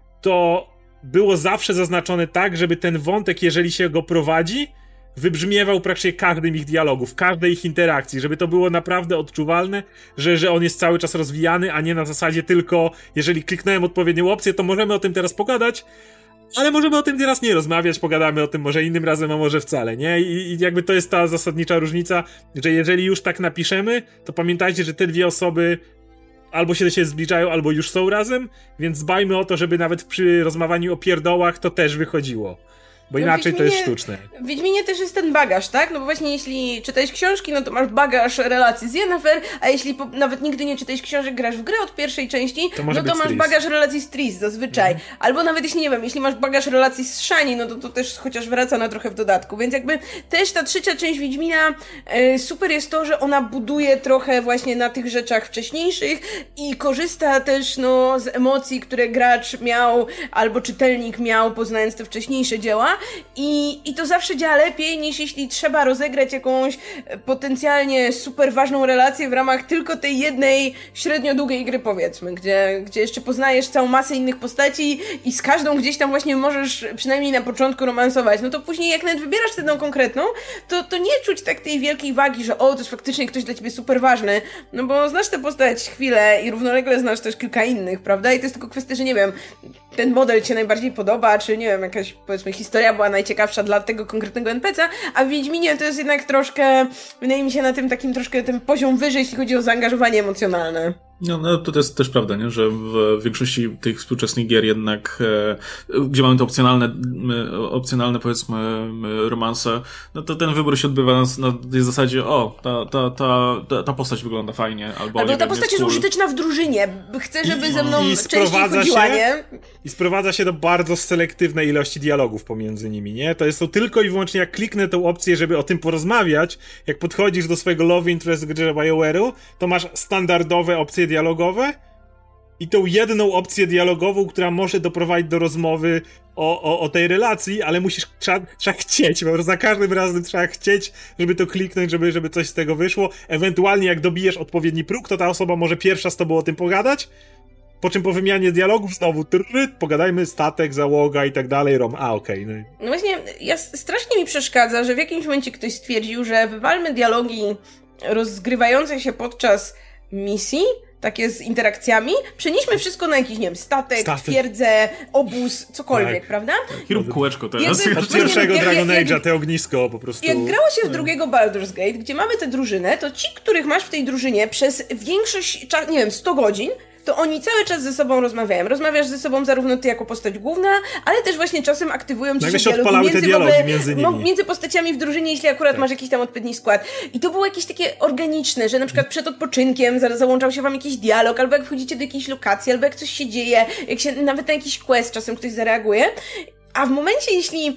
to było zawsze zaznaczone tak, żeby ten wątek, jeżeli się go prowadzi, wybrzmiewał praktycznie każdym ich dialogów, każdej ich interakcji, żeby to było naprawdę odczuwalne, że, że on jest cały czas rozwijany, a nie na zasadzie tylko, jeżeli kliknąłem odpowiednią opcję, to możemy o tym teraz pogadać, ale możemy o tym teraz nie rozmawiać, pogadamy o tym może innym razem, a może wcale, nie? I, i jakby to jest ta zasadnicza różnica, że jeżeli już tak napiszemy, to pamiętajcie, że te dwie osoby albo się do siebie zbliżają, albo już są razem, więc dbajmy o to, żeby nawet przy rozmawianiu o pierdołach to też wychodziło. Bo inaczej to jest sztuczne. W Wiedźminie też jest ten bagaż, tak? No bo właśnie jeśli czytałeś książki, no to masz bagaż relacji z Yennefer, a jeśli po, nawet nigdy nie czytałeś książek, grasz w grę od pierwszej części, to no to masz bagaż relacji z Triss zazwyczaj. Mhm. Albo nawet jeśli, nie wiem, jeśli masz bagaż relacji z Shani, no to to też chociaż wraca na trochę w dodatku. Więc jakby też ta trzecia część Wiedźmina e, super jest to, że ona buduje trochę właśnie na tych rzeczach wcześniejszych i korzysta też no z emocji, które gracz miał albo czytelnik miał, poznając te wcześniejsze dzieła. I, I to zawsze działa lepiej niż jeśli trzeba rozegrać jakąś potencjalnie super ważną relację w ramach tylko tej jednej średnio długiej gry, powiedzmy, gdzie, gdzie jeszcze poznajesz całą masę innych postaci i z każdą gdzieś tam właśnie możesz przynajmniej na początku romansować. No to później jak nawet wybierasz tę konkretną, to, to nie czuć tak tej wielkiej wagi, że o, to jest faktycznie ktoś dla ciebie super ważny, no bo znasz tę postać chwilę i równolegle znasz też kilka innych, prawda? I to jest tylko kwestia, że nie wiem, ten model ci się najbardziej podoba, czy nie wiem, jakaś powiedzmy historia była najciekawsza dla tego konkretnego en pe ce, a w Wiedźminie to jest jednak troszkę, wydaje mi się, na tym takim troszkę ten poziom wyżej, jeśli chodzi o zaangażowanie emocjonalne. No, no to jest też prawda, nie? Że w większości tych współczesnych gier jednak, e, gdzie mamy te opcjonalne, e, opcjonalne powiedzmy e, romanse, no to ten wybór się odbywa na, na tej zasadzie, o, ta, ta, ta, ta, ta postać wygląda fajnie, albo, albo ta wiem, postać jest, jest cool. użyteczna w drużynie, chcę, żeby I, ze mną i częściej chodziła, się, nie? I sprowadza się do bardzo selektywnej ilości dialogów pomiędzy nimi, nie? To jest to tylko i wyłącznie jak kliknę tą opcję, żeby o tym porozmawiać, jak podchodzisz do swojego love interest w grze BioWare'u, to masz standardowe opcje dialogowe i tą jedną opcję dialogową, która może doprowadzić do rozmowy o, o, o tej relacji, ale musisz, trzeba, trzeba chcieć, bo za każdym razem trzeba chcieć, żeby to kliknąć, żeby, żeby coś z tego wyszło. Ewentualnie jak dobijesz odpowiedni próg, to ta osoba może pierwsza z tobą o tym pogadać, po czym po wymianie dialogów znowu trrrt, pogadajmy, statek, załoga i tak dalej, rom, a okej. Okay, no. no właśnie, ja, strasznie mi przeszkadza, że w jakimś momencie ktoś stwierdził, że wywalmy dialogi rozgrywające się podczas misji, takie z interakcjami, przenieśmy wszystko na jakiś, nie wiem, statek, statek. twierdzę, obóz, cokolwiek, tak. prawda? I rób kółeczko teraz. Od pierwszego Dragon Age'a, te ognisko po prostu. Jak grało się w drugiego Baldur's Gate, gdzie mamy tę drużynę, to ci, których masz w tej drużynie przez większość, nie wiem, sto godzin, to oni cały czas ze sobą rozmawiają. Rozmawiasz ze sobą zarówno ty jako postać główna, ale też właśnie czasem aktywują ci się dialogi między, te dialogi ogóle, między, nimi. między postaciami w drużynie, jeśli akurat tak. masz jakiś tam odpowiedni skład. I to było jakieś takie organiczne, że na przykład przed odpoczynkiem za, załączał się wam jakiś dialog, albo jak wchodzicie do jakiejś lokacji, albo jak coś się dzieje, jak się nawet na jakiś quest czasem ktoś zareaguje. A w momencie, jeśli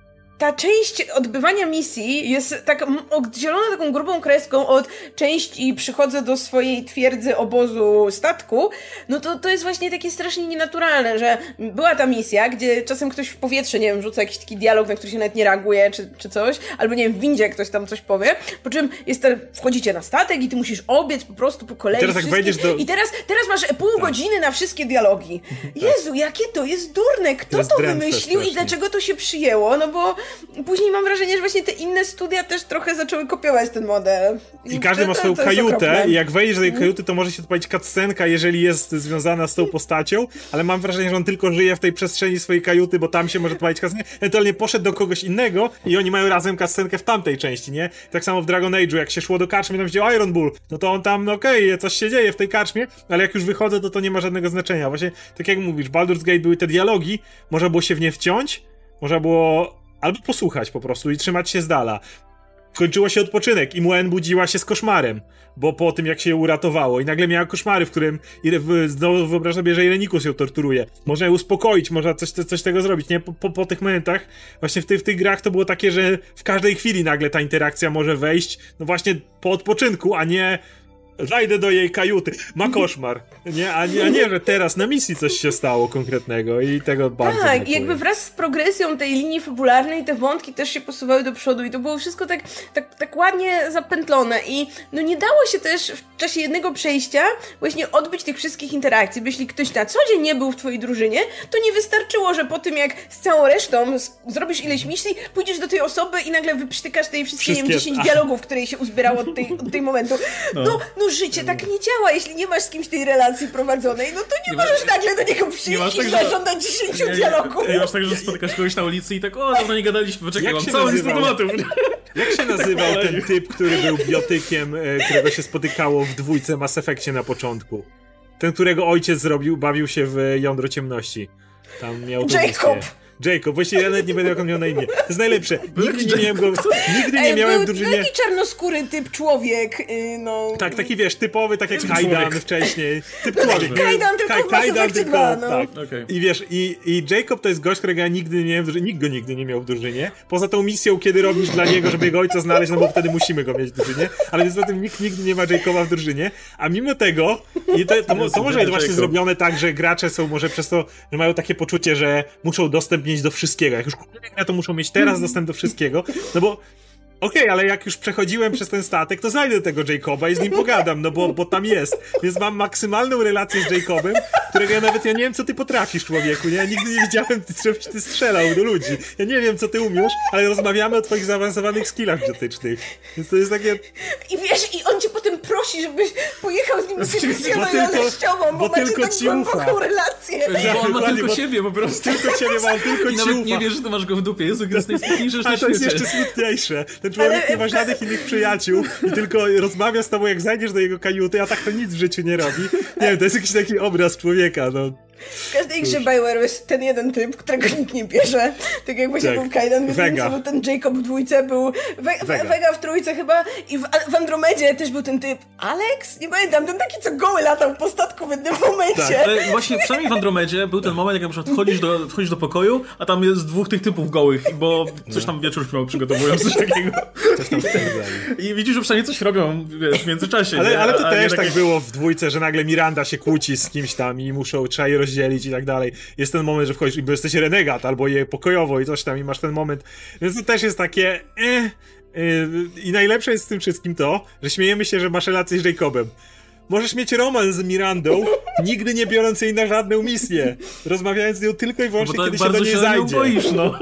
ta część odbywania misji jest tak oddzielona taką grubą kreską od części przychodzę do swojej twierdzy, obozu, statku, no to to jest właśnie takie strasznie nienaturalne, że była ta misja, gdzie czasem ktoś w powietrze, nie wiem, rzuca jakiś taki dialog, na który się nawet nie reaguje, czy, czy coś, albo nie wiem, w windzie ktoś tam coś powie, po czym jest te, wchodzicie na statek i ty musisz obiec po prostu po kolei. I teraz, jak wejdziesz do... I teraz, teraz masz pół tak. godziny na wszystkie dialogi. Jezu, jakie to jest durne, kto to, to wymyślił i dlaczego to się przyjęło, no bo później mam wrażenie, że właśnie te inne studia też trochę zaczęły kopiować ten model. I, I każdy to, ma swoją to, to kajutę i jak wejdziesz do tej kajuty, to może się odpalić cutscenka, jeżeli jest związana z tą postacią, ale mam wrażenie, że on tylko żyje w tej przestrzeni swojej kajuty, bo tam się może odpalić cutscenka. Ewentualnie poszedł do kogoś innego i oni mają razem cutscenkę w tamtej części, nie? Tak samo w Dragon Age'u, jak się szło do karczmy, tam widział Iron Bull, no to on tam, no okej, okay, coś się dzieje w tej karczmie, ale jak już wychodzę, to to nie ma żadnego znaczenia. Właśnie, tak jak mówisz, Baldur's Gate były te dialogi, można było się w nie wciąć, można było albo posłuchać po prostu i trzymać się z dala. Kończyło się odpoczynek i Muen budziła się z koszmarem, bo po tym jak się ją uratowało i nagle miała koszmary, w którym znowu wyobraź sobie, że Irenikus ją torturuje. Można ją uspokoić, można coś, coś tego zrobić, nie? Po, po, po tych momentach, właśnie w, ty, w tych grach to było takie, że w każdej chwili nagle ta interakcja może wejść, no właśnie po odpoczynku, a nie zajdę do jej kajuty, ma koszmar, nie? A, nie? a nie, że teraz na misji coś się stało konkretnego i tego bardzo tak, i jakby wraz z progresją tej linii fabularnej te wątki też się posuwały do przodu i to było wszystko tak, tak, tak ładnie zapętlone i no nie dało się też w czasie jednego przejścia właśnie odbyć tych wszystkich interakcji, bo jeśli ktoś na co dzień nie był w twojej drużynie, to nie wystarczyło, że po tym jak z całą resztą z- zrobisz ileś misji, pójdziesz do tej osoby i nagle wyprztykasz tej wszystkie, wszystkie... nie wiem, dziesięć dialogów, które się uzbierało od tej, od tej momentu. No, no, no życie tak nie działa, jeśli nie masz z kimś tej relacji prowadzonej, no to nie, nie możesz ma... nagle do niego przyjść i tak, zażądać dziesięciu nie, dialogów. Nie, nie masz tak, że spotykasz kogoś na ulicy i tak, o, dawno nie gadaliśmy, poczekaj, mam całą listę tematów. Jak się nazywał ten typ, który był biotykiem, którego się spotykało w dwójce Mass Effectie na początku? Ten, którego ojciec zrobił, bawił się w Jądro Ciemności. Tam miał to Jacob! misję. Jacob, właściwie ja nawet nie będę jak on miał na imię. To jest najlepsze. Nigdy nie miałem go, nigdy nie Ej, miałem w był drużynie... taki czarnoskóry typ człowiek, yy, no... Tak, taki wiesz, typowy, tak jak Kajdan wcześniej. Typ człowiek. Kajdan, tylko Kaj, w Mass Effectie dwa, no. Tak. Okay. I wiesz, i, i Jacob to jest gość, którego ja nigdy nie miałem w drużynie, nikt go nigdy nie miał w drużynie. Poza tą misją, kiedy robisz dla niego, żeby jego ojca znaleźć, no bo wtedy musimy go mieć w drużynie. Ale więc zatem nikt nigdy nie ma Jacoba w drużynie. A mimo tego, i to, to, to, to może być właśnie zrobione tak, że gracze są może przez to, że mają takie poczucie, że muszą dostęp mieć do wszystkiego. Jak już kupili grę, to muszą mieć teraz dostęp do wszystkiego, no bo okej, okay, ale jak już przechodziłem przez ten statek, to znajdę tego Jacoba i z nim pogadam, no bo, bo tam jest. Więc mam maksymalną relację z Jacobem, którego ja nawet, ja nie wiem, co ty potrafisz, człowieku, nie? Ja nigdy nie widziałem, żebyś ty strzelał do ludzi. Ja nie wiem, co ty umiesz, ale rozmawiamy o twoich zaawansowanych skillach biotycznych. Więc to jest takie... I wiesz, i on cię potem prosi, żebyś pojechał z nim z misją lojalnościową, bo, bo macie tylko tak głęboką relację. Bo on ma tylko bo, siebie po prostu. Tylko ciebie ma, on tylko ci ufa. I nawet nie wiesz, że to masz go w dupie. Jezu, to jest najsmutniejsze rzecz na świecie. Ale to jest jeszcze smutniejsze. Ten człowiek ale... nie ma żadnych innych przyjaciół i tylko rozmawia z tobą, jak zajdziesz do jego kajuty, a tak to nic w życiu nie robi. Nie wiem, to jest jakiś taki obraz człowieka, no. W każdej grze Bioware jest ten jeden typ, którego nikt nie bierze. Tak jak właśnie tak. Był Kajdan w jedynce, był ten Jacob w dwójce, był We- Vega. Vega w trójce chyba i w, w Andromedzie też był ten typ Alex? Nie pamiętam, ten taki, co goły latał po statku w jednym momencie. Tak, ale właśnie przynajmniej w Andromedzie był ten moment, jak na przykład wchodzisz do, wchodzisz do pokoju, a tam jest dwóch tych typów gołych, bo coś tam wieczór śpiewał, przygotowują coś takiego. Coś tam I widzisz, że przynajmniej coś robią, wiesz, w międzyczasie. Ale, ale to a, też a tak takie... było w dwójce, że nagle Miranda się kłóci z kimś tam i muszą, trzeba je rozdzielić i tak dalej. Jest ten moment, że wchodzisz i jesteś renegat, albo je pokojowo i coś tam i masz ten moment. Więc to też jest takie eh, eh, i najlepsze jest z tym wszystkim to, że śmiejemy się, że masz relację z Jacobem. możesz mieć romans z Mirandą, nigdy nie biorąc jej na żadną misję, rozmawiając z nią tylko i wyłącznie, no kiedy się do niej się zajdzie. Boisz, no.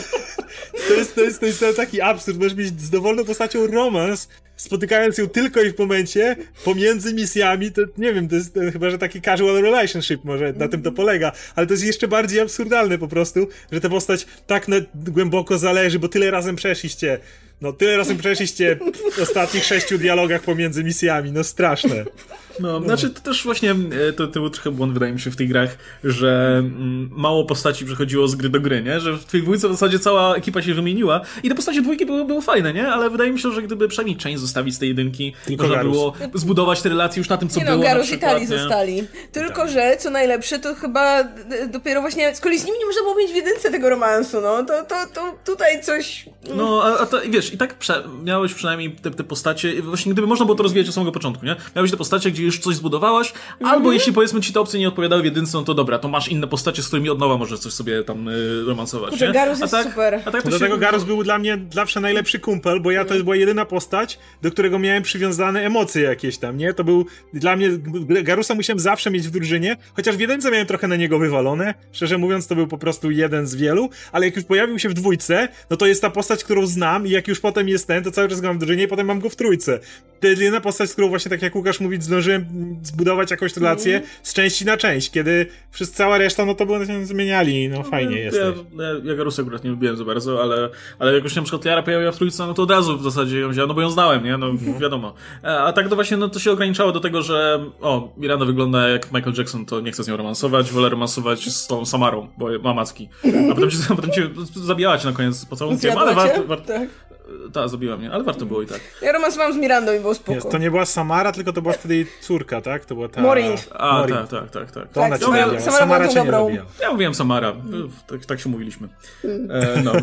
To jest, to, jest, to jest taki absurd, możesz mieć z dowolną postacią romans, spotykając ją tylko i w momencie, pomiędzy misjami, to nie wiem, to jest to chyba, że taki casual relationship może na tym to polega, ale to jest jeszcze bardziej absurdalne po prostu, że ta postać tak na, głęboko zależy, bo tyle razem przeszliście, no tyle razem przeszliście w ostatnich sześciu dialogach pomiędzy misjami, no straszne. No, no, znaczy to też właśnie, to, to był trochę błąd, wydaje mi się, w tych grach, że mm, mało postaci przechodziło z gry do gry, nie? Że w tej dwójce w zasadzie cała ekipa się wymieniła i te postacie dwójki były, były fajne, nie? Ale wydaje mi się, że gdyby przynajmniej część zostawić z tej jedynki, tylko można Garus. było zbudować te relacje już na tym, co nie było. No, Garus i Tali zostali. Tylko, tak. że co najlepsze, to chyba d- dopiero właśnie, z kolei z nimi nie można było mieć w jedynce tego romansu, no, to, to, to tutaj coś... No, a, a to, wiesz, i tak prze, miałeś przynajmniej te, te postacie, właśnie gdyby można było to rozwijać od samego początku, nie? Miałeś te postacie, gdzie już coś zbudowałaś, albo mm-hmm. jeśli powiedzmy ci te opcje nie odpowiadały w jedynce, no to dobra, to masz inne postacie, z którymi od nowa możesz coś sobie tam y, romansować. Kurczę, nie? Garus a jest tak, super. A tak to Do się... tego Garus był dla mnie zawsze najlepszy kumpel, bo ja to była jedyna postać, do którego miałem przywiązane emocje jakieś tam, nie? To był dla mnie, Garusa musiałem zawsze mieć w drużynie, chociaż w jedynce miałem trochę na niego wywalone, szczerze mówiąc to był po prostu jeden z wielu, ale jak już pojawił się w dwójce, no to jest ta postać, którą znam i jak już potem jest ten, to cały czas go mam w drużynie i potem mam go w trójce. To jest jedyna postać, z którą właśnie tak jak Łukasz mówi, zdążyłem zbudować jakąś relację mm. z części na część, kiedy przez cała reszta, no to było się zmieniali, no fajnie jest. Ja, ja, ja Garusa akurat nie lubiłem za bardzo, ale, ale jak już na przykład Liara pojawiła w trójce, no to od razu w zasadzie ją wziąłem, no bo ją znałem, nie? No mm. wiadomo. A tak to właśnie, no to się ograniczało do tego, że o, Miranda wygląda jak Michael Jackson, to nie chcę z nią romansować, wolę romansować z tą Samarą, bo ma macki. A potem cię, potem cię zabijała cię na koniec pocałunkiem, ale warto... War... Tak. Ta, zabiła mnie, ale warto było i tak. Ja romansowałam z Mirandą i było spoko. Jest, to nie była Samara, tylko to była wtedy jej córka, tak? To była ta... Morint. A, Morint. tak, tak, tak, tak. To ona tak, cię zabijała. Samara, Samara cię nie dobrą. zabijała. Ja mówiłem Samara. Tak, tak się mówiliśmy. E, no.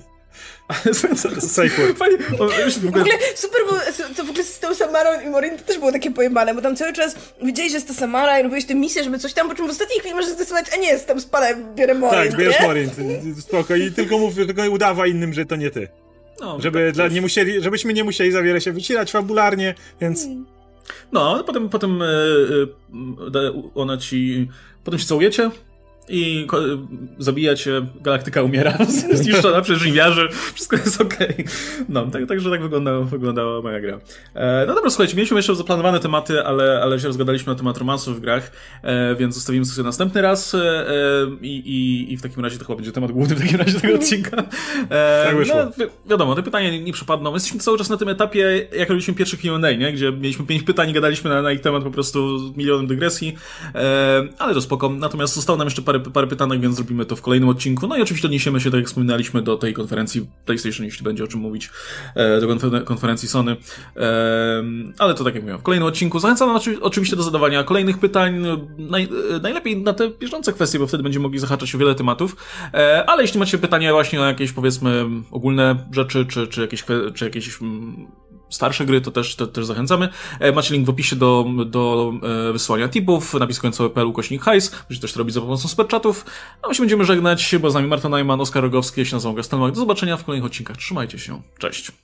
Fajnie, w ogóle super było, to w ogóle z tą Samarą i Morin to też było takie pojebane, bo tam cały czas wiedziałeś, że jest to Samara i robiłeś tę misję, żeby coś tam, po czym w ostatniej chwili możesz zdecydować, a nie, tam spadaj, bierę Morin. Tak, bierz Morin, spoko i tylko mów, tylko udawaj innym, że to nie ty. No, żeby tak, dla, nie musieli, żebyśmy nie musieli za wiele się wycierać fabularnie, więc... No, potem, potem e, e, ona ci... Potem się całujecie i ko- zabijacie, galaktyka umiera, zniszczona przez żniwiarzy, wszystko jest okej. Okay. No, tak, także tak wyglądała, wyglądała moja gra. E, no dobra, słuchajcie, mieliśmy jeszcze zaplanowane tematy, ale, ale się rozgadaliśmy na temat romansów w grach, e, więc zostawimy sobie następny raz e, i, i, i w takim razie to chyba będzie temat główny w takim razie tego odcinka. E, tak wyszło. No, wi- wiadomo, te pytania nie, nie przypadną. Jesteśmy cały czas na tym etapie, jak robiliśmy pierwszy Q and A, nie? Gdzie mieliśmy pięć pytań i gadaliśmy na, na ich temat po prostu z milionem dygresji, e, ale to spoko. Natomiast zostało nam jeszcze parę parę pytanek, więc zrobimy to w kolejnym odcinku. No i oczywiście odniesiemy się, tak jak wspominaliśmy, do tej konferencji PlayStation, jeśli będzie o czym mówić, do konfer- konferencji Sony. Ale to tak jak mówiłem, w kolejnym odcinku zachęcam oczy- oczywiście do zadawania kolejnych pytań, naj- najlepiej na te bieżące kwestie, bo wtedy będziemy mogli zahaczać o wiele tematów. Ale jeśli macie pytania właśnie o jakieś, powiedzmy, ogólne rzeczy, czy, czy jakieś, czy jakieś starsze gry, to też, to też zachęcamy. E, macie link w opisie do, do e, wysyłania tipów, napis końcowy kropka p l ukośnik hajs, możecie też to robić za pomocą superchatów. A my się będziemy żegnać, bo z nami Marta Najman, Oskar Rogowski, ja się nazywam Gastelmak. Do zobaczenia w kolejnych odcinkach. Trzymajcie się. Cześć.